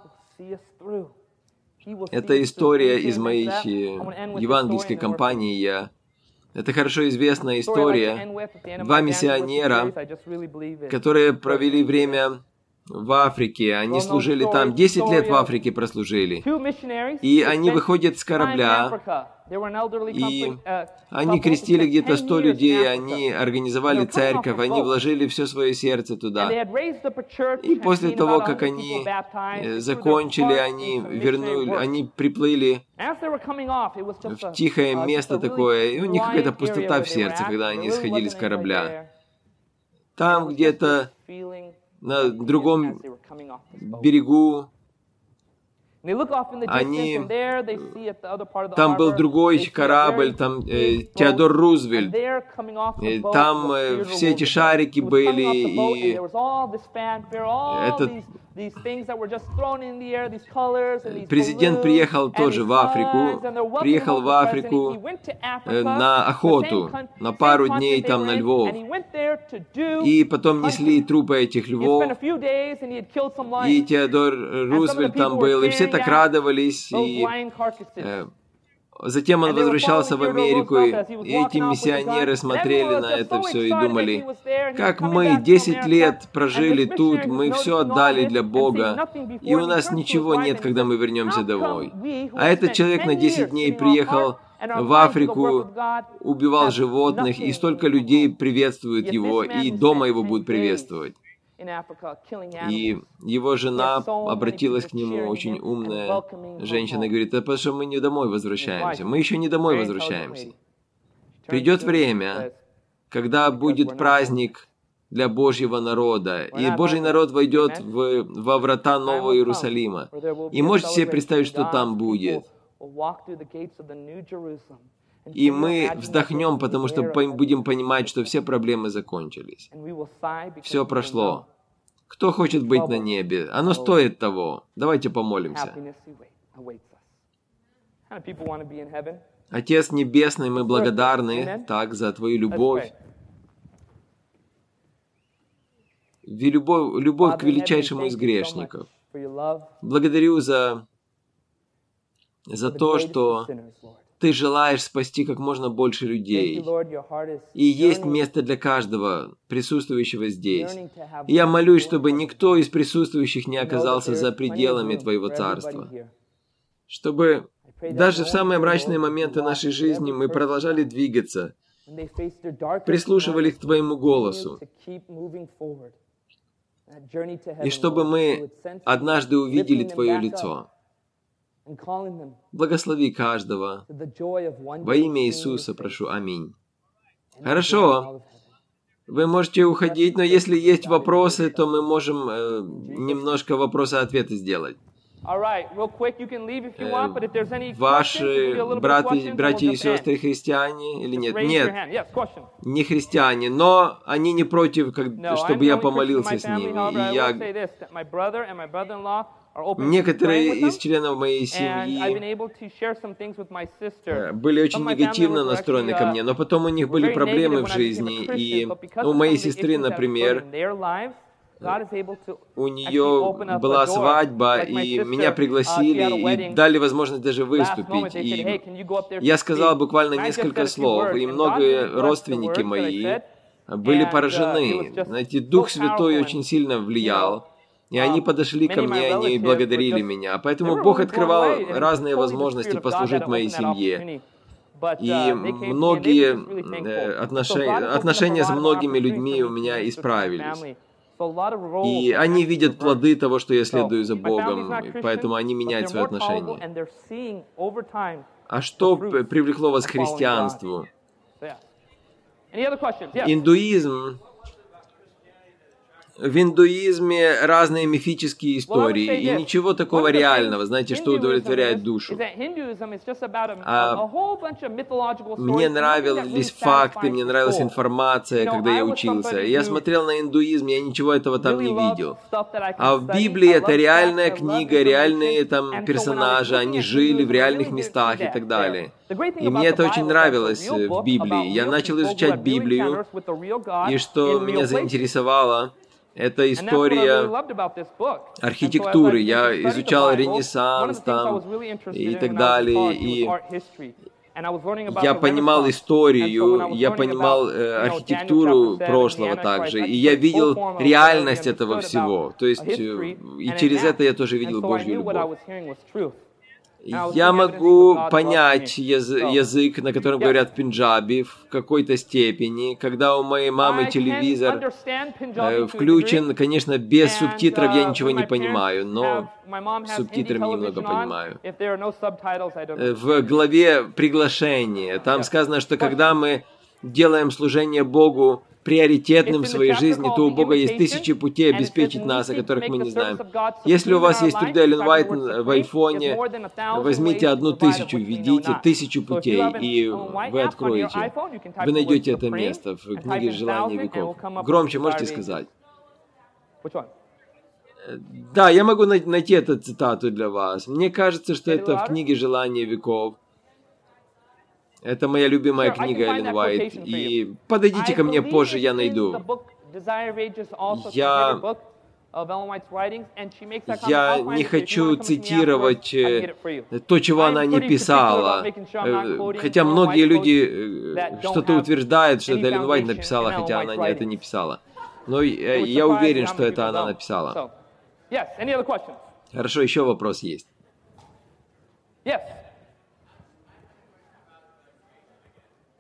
[SPEAKER 1] Это история из моей евангельской кампании. Я... Это хорошо известная история. Два миссионера, которые провели время в Африке. Они служили там, десять лет в Африке прослужили. И они выходят с корабля, и они крестили где-то сто людей, они организовали церковь, они вложили все свое сердце туда. И после того, как они закончили, они вернули, они приплыли в тихое место такое, и у них какая-то пустота в сердце, когда они сходили с корабля. Там где-то на другом берегу они... Там был другой корабль, там э, Теодор Рузвельт. И там э, все эти шарики были, и этот президент приехал тоже в Африку, приехал в Африку э, на охоту, на пару дней там на львов. И потом несли трупы этих львов, и Теодор Рузвельт там был, и все так радовались, и э, затем он возвращался в Америку, и эти миссионеры смотрели на это все и думали, как мы десять лет прожили тут, мы все отдали для Бога, и у нас ничего нет, когда мы вернемся домой. А этот человек на десять дней приехал в Африку, убивал животных, и столько людей приветствуют его, и дома его будут приветствовать. И его жена обратилась к нему, очень умная женщина, и говорит: «Это потому что мы не домой возвращаемся. Мы еще не домой возвращаемся. Придет время, когда будет праздник для Божьего народа, и Божий народ войдет в, во врата Нового Иерусалима. И можете себе представить, что там будет. И мы вздохнем, потому что будем понимать, что все проблемы закончились. Все прошло. Кто хочет быть на небе? Оно стоит того. Давайте помолимся. Отец Небесный, мы благодарны так за Твою любовь. Любовь, любовь к величайшему из грешников. Благодарю за, за то, что Ты желаешь спасти как можно больше людей. И есть место для каждого присутствующего здесь. И я молюсь, чтобы никто из присутствующих не оказался за пределами Твоего Царства. Чтобы даже в самые мрачные моменты нашей жизни мы продолжали двигаться, прислушивались к Твоему голосу. И чтобы мы однажды увидели Твое лицо. Благослови каждого. Во имя Иисуса прошу. Аминь. Хорошо. Вы можете уходить, но если есть вопросы, то мы можем э, немножко вопросы-ответы сделать. Э, ваши браты, братья и сестры христиане или нет? Нет, не христиане, но они не против, как, чтобы я помолился с ними. И я... Некоторые из членов моей семьи были очень негативно настроены ко мне, но потом у них были проблемы в жизни, и у моей сестры, например, у нее была свадьба, и меня пригласили, и дали возможность даже выступить. И я сказал буквально несколько слов, и многие родственники мои были поражены. Знаете, Дух Святой очень сильно влиял. И они подошли ко мне, они благодарили меня. Поэтому Бог открывал разные возможности послужить моей семье. И многие отношения, отношения с многими людьми у меня исправились. И они видят плоды того, что я следую за Богом, поэтому они меняют свои отношения. А что привлекло вас к христианству? Индуизм. В индуизме разные мифические истории, и ничего такого реального, знаете, что удовлетворяет душу. А мне нравились факты, мне нравилась информация, когда я учился. И я смотрел на индуизм, я ничего этого там не видел. А в Библии это реальная книга, реальные там персонажи, они жили в реальных местах и так далее. И мне это очень нравилось в Библии. Я начал изучать Библию, и что меня заинтересовало, это история архитектуры. Я изучал Ренессанс там и так далее. И я понимал историю, я понимал э, архитектуру прошлого также. И я видел реальность этого всего. То есть, э, и через это я тоже видел Божью любовь. Я могу понять яз- язык, на котором говорят пенджаби, в какой-то степени. Когда у моей мамы телевизор э, включен, конечно, без субтитров я ничего не понимаю, но с субтитрами немного понимаю. Э, В главе приглашения там сказано, что когда мы делаем служение Богу приоритетным в своей жизни, то у Бога есть тысячи путей обеспечить нас, о которых мы не знаем. Если у вас есть труды Эллен Уайт в айфоне, возьмите одну тысячу, введите тысячу путей, и вы откроете. Вы найдете это место в книге «Желания веков». Громче можете сказать? Да, я могу найти эту цитату для вас. Мне кажется, что это в книге «Желания веков». Это моя любимая книга Эллен Уайт. И подойдите ко мне позже, я найду. Я, я не хочу цитировать то, чего она не писала. Хотя многие люди что-то утверждают, что это Эллен Уайт написала, хотя она это не писала. Но я уверен, что это она написала. Хорошо, еще вопрос есть.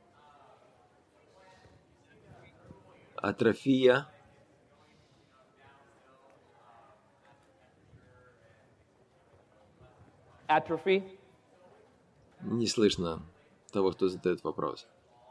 [SPEAKER 1] Атрофия. Не слышно того, кто задает вопрос.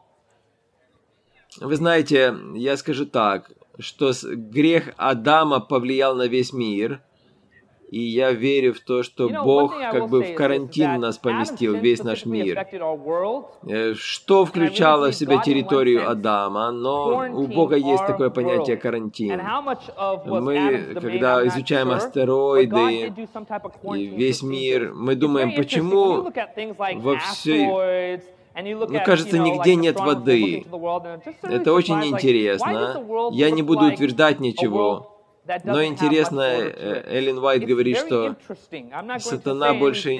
[SPEAKER 1] Вы знаете, я скажу так, что грех Адама повлиял на весь мир, и я верю в то, что Бог как бы в карантин нас поместил, весь наш мир. Что включало в себя территорию Адама, но у Бога есть такое понятие карантин. Мы, когда изучаем астероиды и весь мир, мы думаем, почему во всей... Ну, кажется, нигде нет воды. Это очень интересно. Я не буду утверждать ничего. Но интересно, Эллен Уайт говорит, что сатана больше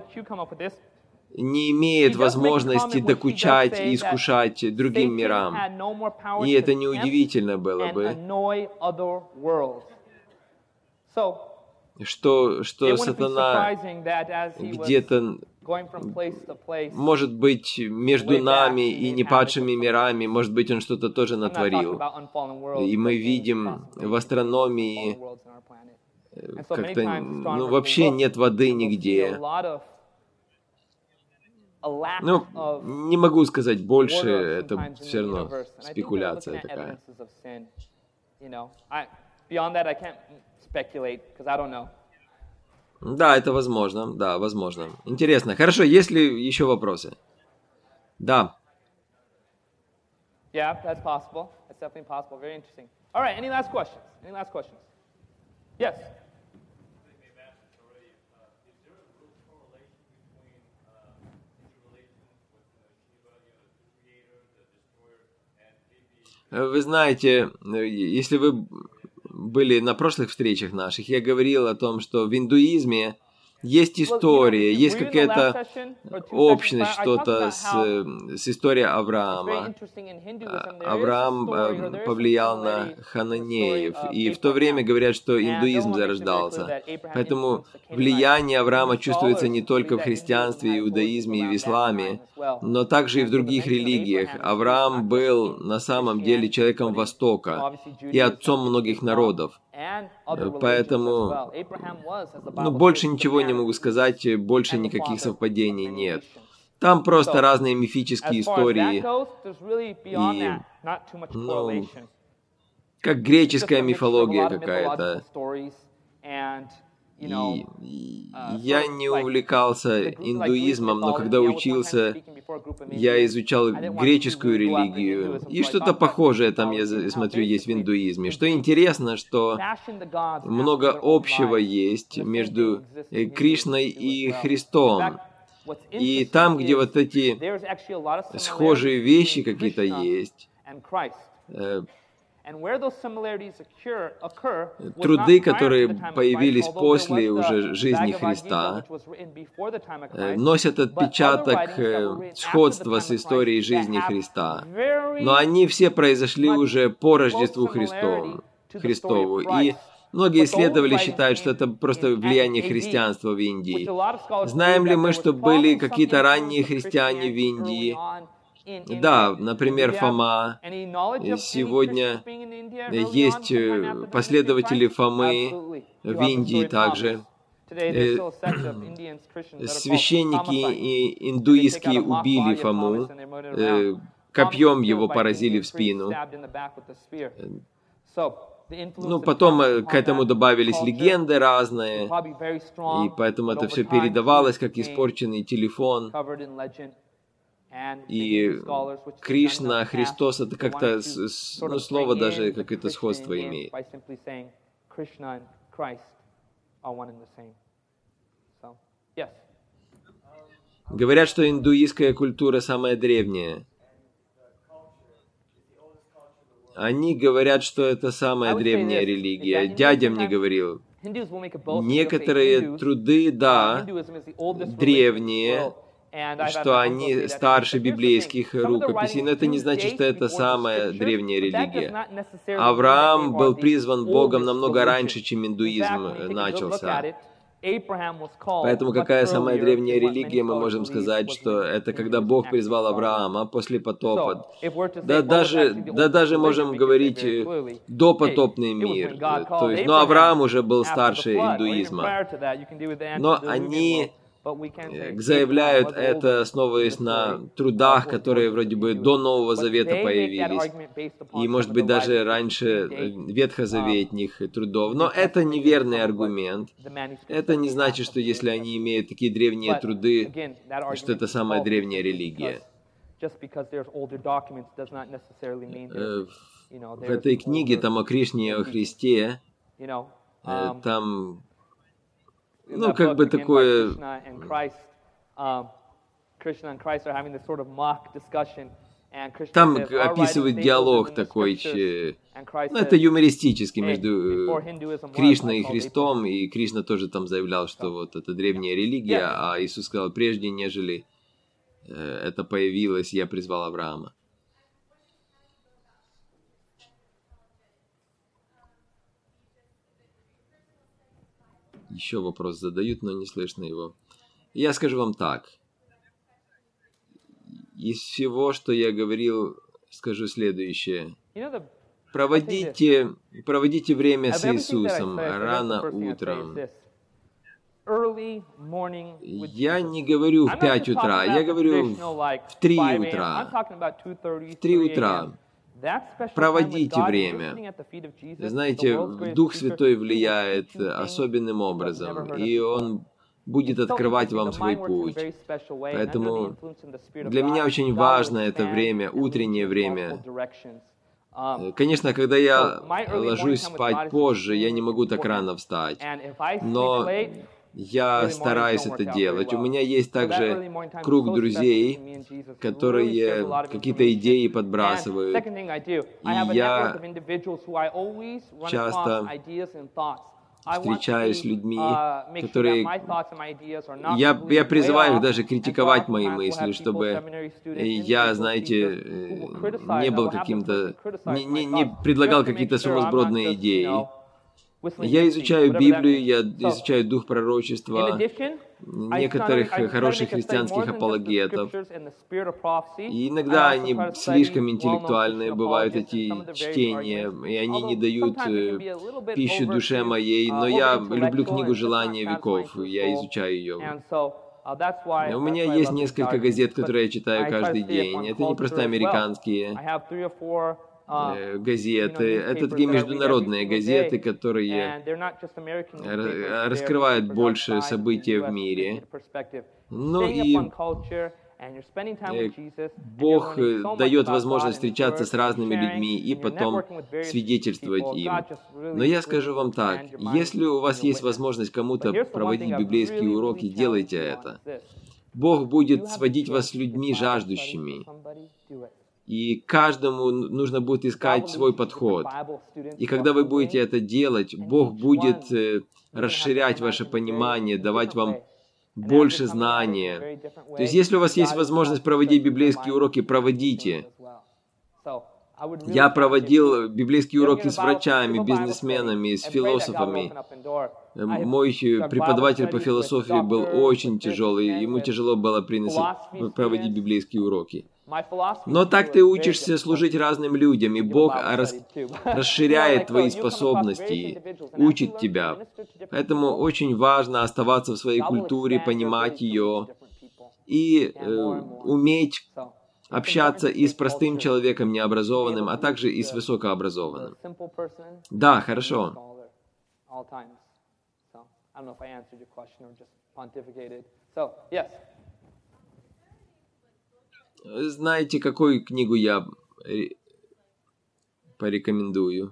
[SPEAKER 1] не имеет возможности докучать и искушать другим мирам. И это неудивительно было бы, что, что сатана где-то, может быть, между нами и непадшими мирами, может быть, он что-то тоже натворил. И мы видим в астрономии, как-то, ну, вообще нет воды нигде. Ну, не могу сказать больше, это все равно спекуляция такая. Да, это возможно, да, возможно. Интересно. Хорошо, есть ли еще вопросы? Да.
[SPEAKER 2] Yeah, that's possible. That's definitely possible. Very interesting. All right, any last questions? Any last questions? Yes.
[SPEAKER 1] Вы знаете, если вы были на прошлых встречах наших, я говорил о том, что в индуизме есть история, есть какая-то общность, что-то с, с историей Авраама. Авраам повлиял на хананеев, и в то время говорят, что индуизм зарождался. Поэтому влияние Авраама чувствуется не только в христианстве, иудаизме и в исламе, но также и в других религиях. Авраам был на самом деле человеком Востока и отцом многих народов. Поэтому, ну, больше ничего не могу сказать, больше никаких совпадений нет. Там просто разные мифические истории, и, ну, как греческая мифология какая-то. И, и я не увлекался индуизмом, но когда учился, я изучал греческую религию, и что-то похожее там, я смотрю, есть в индуизме. Что интересно, что много общего есть между Кришной и Христом. И там, где вот эти схожие вещи какие-то есть, труды, которые появились после уже жизни Христа, носят отпечаток сходства с историей жизни Христа. Но они все произошли уже по Рождеству Христову. Христову. И многие исследователи считают, что это просто влияние христианства в Индии. Знаем ли мы, что были какие-то ранние христиане в Индии? Да, например, Фома. Сегодня есть последователи Фомы в Индии также. Священники и индуистские убили Фому, копьем его поразили в спину. Ну, потом к этому добавились легенды разные, и поэтому это все передавалось как испорченный телефон. И Кришна, Христос, это как-то, ну, слово даже какое-то сходство имеет. Говорят, что индуистская культура самая древняя. Они говорят, что это самая древняя религия. Дядя мне говорил. Некоторые труды, да, древние, что они старше библейских рукописей, но это не значит, что это самая древняя религия. Авраам был призван Богом намного раньше, чем индуизм начался. Поэтому какая самая древняя религия, мы можем сказать, что это когда Бог призвал Авраама после потопа. Да даже, да даже можем говорить допотопный мир. То есть, но Авраам уже был старше индуизма. Но они заявляют это, основываясь на трудах, которые вроде бы до Нового Завета появились, и, может быть, даже раньше ветхозаветных трудов. Но это неверный аргумент. Это не значит, что если они имеют такие древние труды, что это самая древняя религия. В этой книге, там о Кришне и о Христе, там, ну, как бы такое... Там описывают диалог такой, ну, это юмористический между Кришной и Христом, и Кришна тоже там заявлял, что вот это древняя религия, а Иисус сказал, прежде нежели это появилось, я призвал Авраама. Еще вопрос задают, но не слышно его. Я скажу вам так. Из всего, что я говорил, скажу следующее. Проводите, проводите время с Иисусом рано утром. Я не говорю в пять утра, я говорю в три утра. В три утра. Проводите время. Знаете, Дух Святой влияет особенным образом, и Он будет открывать вам свой путь. Поэтому для меня очень важно это время, утреннее время. Конечно, когда я ложусь спать позже, я не могу так рано встать. Но я стараюсь это делать. У меня есть также круг друзей, которые какие-то идеи подбрасывают. И я часто встречаюсь с людьми, которые... Я, я призываю их даже критиковать мои мысли, чтобы я, знаете, не был каким-то... Не, не, не предлагал какие-то сумасбродные идеи. Я изучаю Библию, я изучаю дух пророчества, некоторых хороших христианских апологетов. И иногда они слишком интеллектуальные, бывают эти чтения, и они не дают пищу душе моей, но я люблю книгу «Желания веков», я изучаю ее. У меня есть несколько газет, которые я читаю каждый день. Это не просто американские газеты, это такие международные газеты, которые раскрывают больше событий в мире. Ну и Бог дает возможность встречаться с разными людьми и потом свидетельствовать им. Но я скажу вам так, если у вас есть возможность кому-то проводить библейские уроки, делайте это. Бог будет сводить вас с людьми жаждущими. И каждому нужно будет искать свой подход. И когда вы будете это делать, Бог будет расширять ваше понимание, давать вам больше знания. То есть, если у вас есть возможность проводить библейские уроки, проводите. Я проводил библейские уроки с врачами, бизнесменами, с философами. Мой преподаватель по философии был очень тяжелый, ему тяжело было приносить, проводить библейские уроки. Но так ты учишься служить разным людям, и Бог рас... расширяет твои способности, учит тебя. Поэтому очень важно оставаться в своей культуре, понимать ее и э, уметь общаться и с простым человеком, необразованным, а также и с высокообразованным. Да, хорошо. Знаете, какую книгу я порекомендую?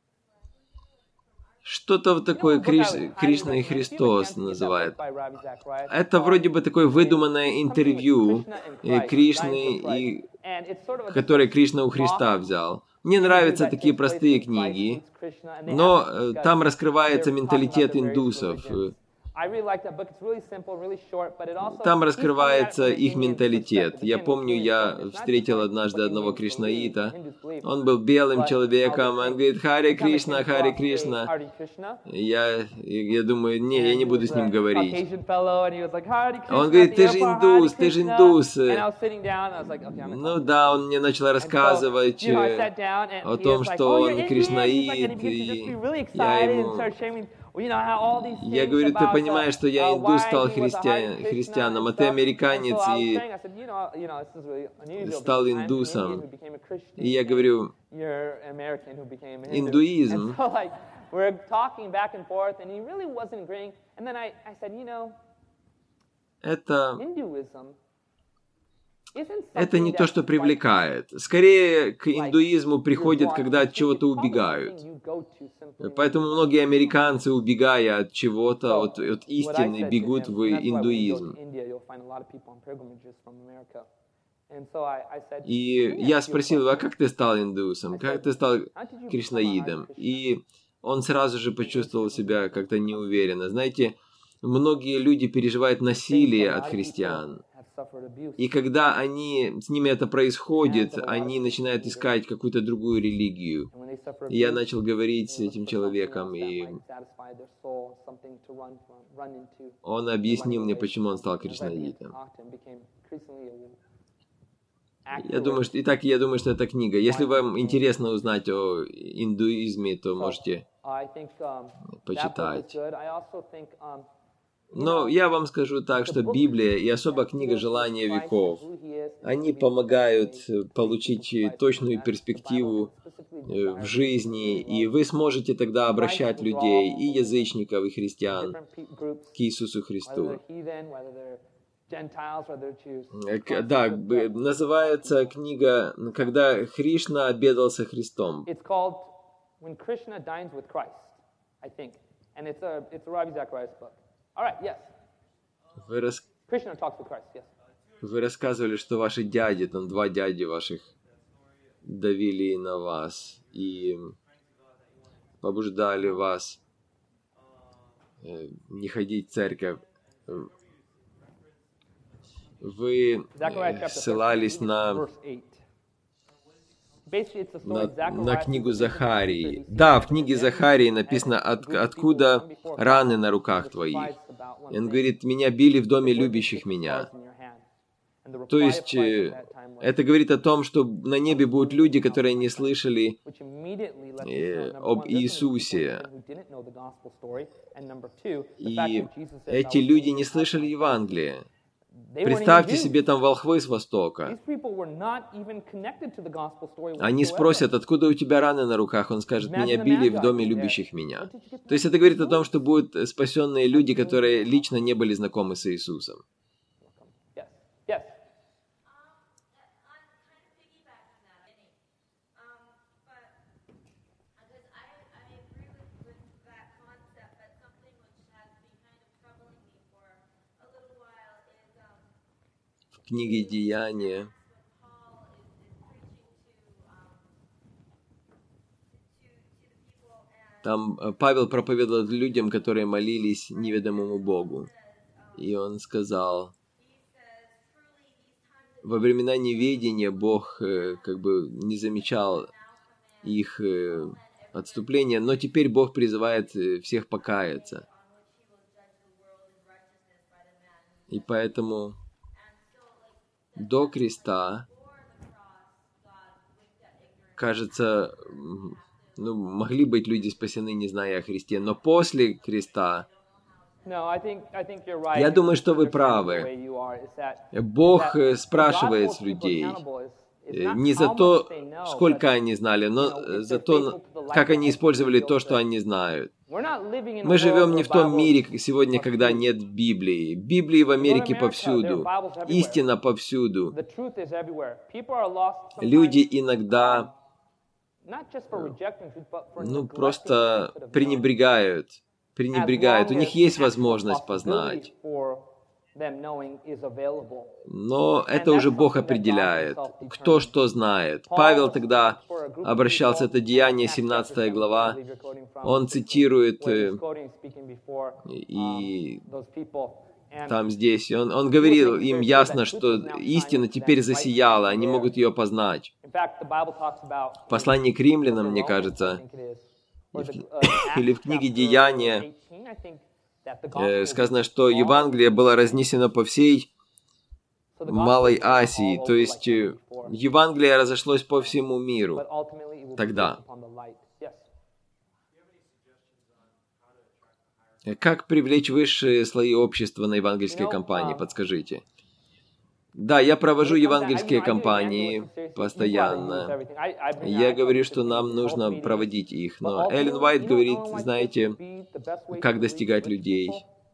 [SPEAKER 1] Что-то вот такое Криш... Кришна и Христос называют. Это вроде бы такое выдуманное интервью Кришны, и... которое Кришна у Христа взял. Мне нравятся такие простые книги, но там раскрывается менталитет индусов. Там раскрывается их менталитет. Я помню, я встретил однажды одного кришнаита. Он был белым человеком. Он говорит: «Харе Кришна, Харе Кришна». Я, я думаю, не, я не буду с ним говорить. Он говорит: «Ты же индус, ты же индус». Ну да, он мне начал рассказывать о том, что он кришнаит. И я ему... Я говорю, ты понимаешь, что я индус, стал христиан, христианом, а ты американец и стал индусом. И я говорю, индуизм. Это... Это не то, что привлекает. Скорее, к индуизму приходят, когда от чего-то убегают. Поэтому многие американцы, убегая от чего-то, от, от истины, бегут в индуизм. И я спросил, а как ты стал индусом? Как ты стал кришнаидом? И он сразу же почувствовал себя как-то неуверенно. Знаете, многие люди переживают насилие от христиан. И когда они, с ними это происходит, они начинают искать какую-то другую религию. И я начал говорить с этим человеком, и он объяснил мне, почему он стал кришнаитом. Я думаю, что, итак, я думаю, что это книга. Если вам интересно узнать о индуизме, то можете почитать. Но я вам скажу так, что Библия и особо книга «Желания веков», они помогают получить точную перспективу в жизни, и вы сможете тогда обращать людей, и язычников, и христиан, к Иисусу Христу. Да, называется книга «Когда Кришна обедал со Христом». Вы, рас... Вы рассказывали, что ваши дяди, там два дяди ваших, давили на вас и побуждали вас э, не ходить в церковь. Вы э, ссылались на... На, на книгу Захарии. Да, в книге Захарии написано, от, откуда раны на руках твоих. И он говорит, меня били в доме любящих меня. То есть, это говорит о том, что на небе будут люди, которые не слышали э, об Иисусе. И эти люди не слышали Евангелия. Представьте себе там волхвы с Востока. Они спросят, откуда у тебя раны на руках? Он скажет, меня били в доме любящих меня. То есть это говорит о том, что будут спасенные люди, которые лично не были знакомы с Иисусом. В книге Деяния там Павел проповедовал людям, которые молились неведомому Богу. И он сказал, во времена неведения Бог как бы не замечал их отступления, но теперь Бог призывает всех покаяться. И поэтому до креста, кажется, ну, могли быть люди спасены, не зная о Христе, но после креста, я думаю, что вы правы. Бог спрашивает с людей не за то, сколько они знали, но за то, как они использовали то, что они знают. Мы живем не в том мире сегодня, когда нет Библии. Библии в Америке повсюду. Истина повсюду. Люди иногда, ну, просто пренебрегают. Пренебрегают. У них есть возможность познать. Но это уже Бог определяет, кто что знает. Павел тогда обращался, это Деяние, семнадцатая глава, он цитирует, и там здесь, он, он говорил им ясно, что истина теперь засияла, они могут ее познать. В послании к римлянам, мне кажется, или в книге Деяния, сказано, что Евангелие было разнесено по всей Малой Азии, то есть Евангелие разошлось по всему миру тогда. Как привлечь высшие слои общества на евангельские кампании, подскажите? Да, я провожу евангельские кампании постоянно. Я говорю, что нам нужно проводить их. Но Эллен Уайт говорит, знаете, как достигать людей.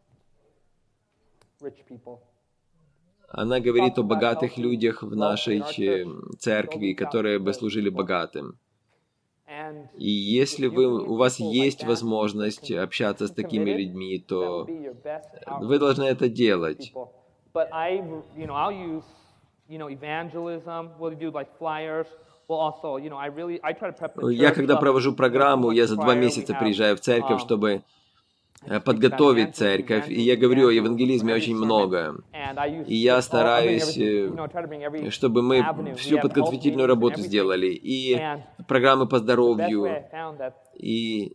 [SPEAKER 1] Она говорит о богатых людях в нашей церкви, которые бы служили богатым. И если вы, у вас есть возможность общаться с такими людьми, то вы должны это делать. Я когда провожу программу, я за два месяца приезжаю в церковь, чтобы подготовить церковь, и я говорю о евангелизме очень много. И я стараюсь, чтобы мы всю подготовительную работу сделали, и программы по здоровью, и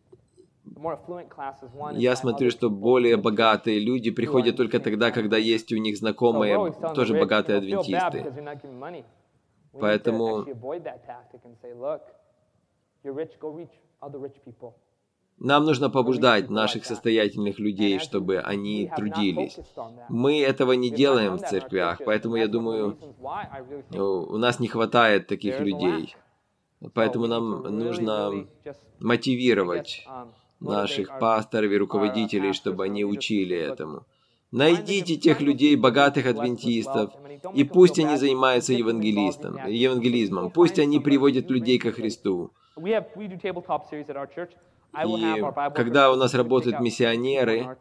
[SPEAKER 1] я смотрю, что более богатые люди приходят только тогда, когда есть у них знакомые, тоже богатые адвентисты. Поэтому нам нужно побуждать наших состоятельных людей, чтобы они трудились. Мы этого не делаем в церквях, поэтому я думаю, у нас не хватает таких людей. Поэтому нам нужно мотивировать наших пасторов и руководителей, чтобы они учили этому. Найдите тех людей, богатых адвентистов, и пусть они занимаются евангелистом, евангелизмом, пусть они приводят людей ко Христу. И когда у нас работают миссионеры,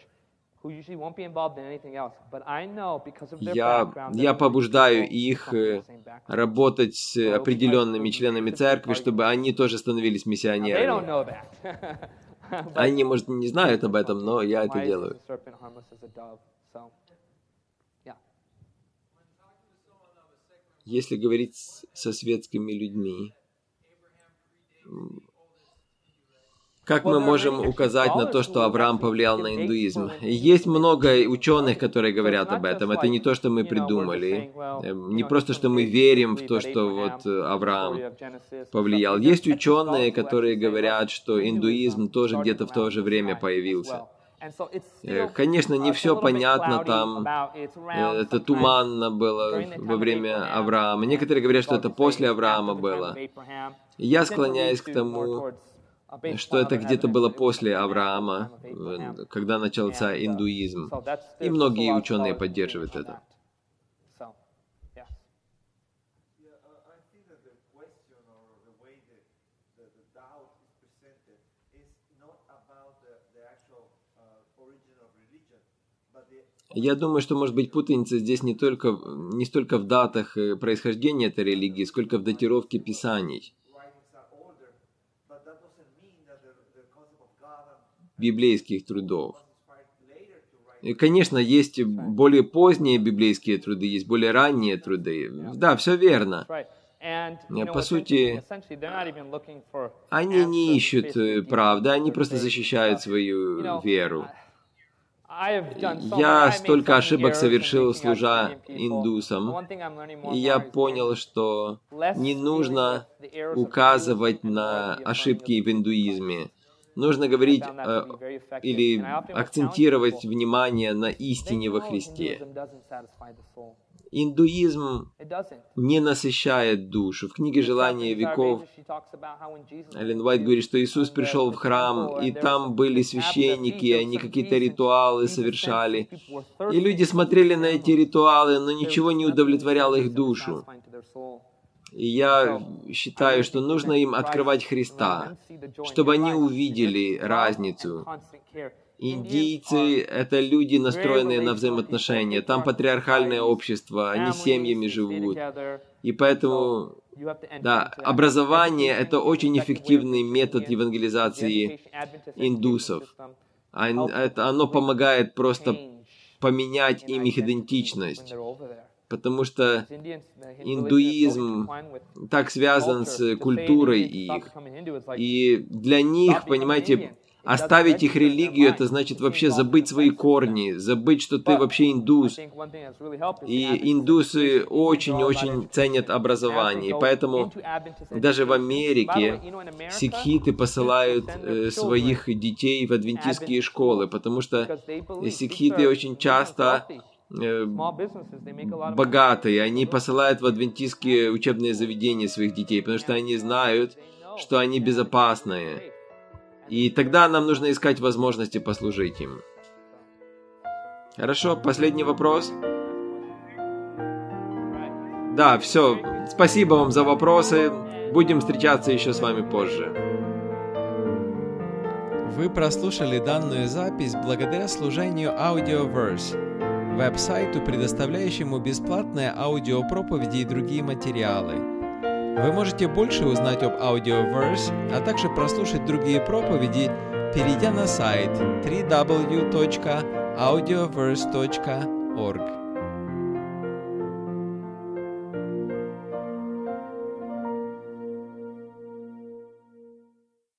[SPEAKER 1] я, я побуждаю их работать с определенными членами церкви, чтобы они тоже становились миссионерами. Они, может, не знают об этом, но я это делаю. Если говорить со светскими людьми, как мы можем указать на то, что Авраам повлиял на индуизм? Есть много ученых, которые говорят об этом. Это не то, что мы придумали. Не просто, что мы верим в то, что вот Авраам повлиял. Есть ученые, которые говорят, что индуизм тоже где-то в то же время появился. Конечно, не все понятно там. Это туманно было во время Авраама. Некоторые говорят, что это после Авраама было. Я склоняюсь к тому, что это где-то было после Авраама, когда начался индуизм. И многие ученые поддерживают это. Я думаю, что, может быть, путаница здесь не только, не столько в датах происхождения этой религии, сколько в датировке писаний. Библейских трудов. И, конечно, есть более поздние библейские труды, есть более ранние труды. Да, все верно. По сути, они не ищут правды, они просто защищают свою веру. Я столько ошибок совершил, служа индусам, и я понял, что не нужно указывать на ошибки в индуизме. Нужно говорить э, или акцентировать внимание на истине во Христе. Индуизм не насыщает душу. В книге «Желание веков» Эллен Уайт говорит, что Иисус пришел в храм, и там были священники, и они какие-то ритуалы совершали. И люди смотрели на эти ритуалы, но ничего не удовлетворяло их душу. И я считаю, что нужно им открывать Христа, чтобы они увидели разницу. Индийцы — это люди, настроенные на взаимоотношения. Там патриархальное общество, они семьями живут. И поэтому, да, образование — это очень эффективный метод евангелизации индусов. Оно помогает просто поменять им их идентичность. Потому что индуизм так связан с культурой их. И для них, понимаете, Оставить их религию, это значит вообще забыть свои корни, забыть, что ты вообще индус. И индусы очень-очень ценят образование. И поэтому даже в Америке сикхиты посылают э, своих детей в адвентистские школы, потому что сикхиты очень часто э, богатые. Они посылают в адвентистские учебные заведения своих детей, потому что они знают, что они безопасные. И тогда нам нужно искать возможности послужить им. Хорошо, последний вопрос. Да, все. Спасибо вам за вопросы. Будем встречаться еще с вами позже.
[SPEAKER 3] Вы прослушали данную запись благодаря служению Audioverse, веб-сайту, предоставляющему бесплатные аудиопроповеди и другие материалы. Вы можете больше узнать об Audioverse, а также прослушать другие проповеди, перейдя на сайт дабл ю дабл ю дабл ю точка аудиоверс точка орг.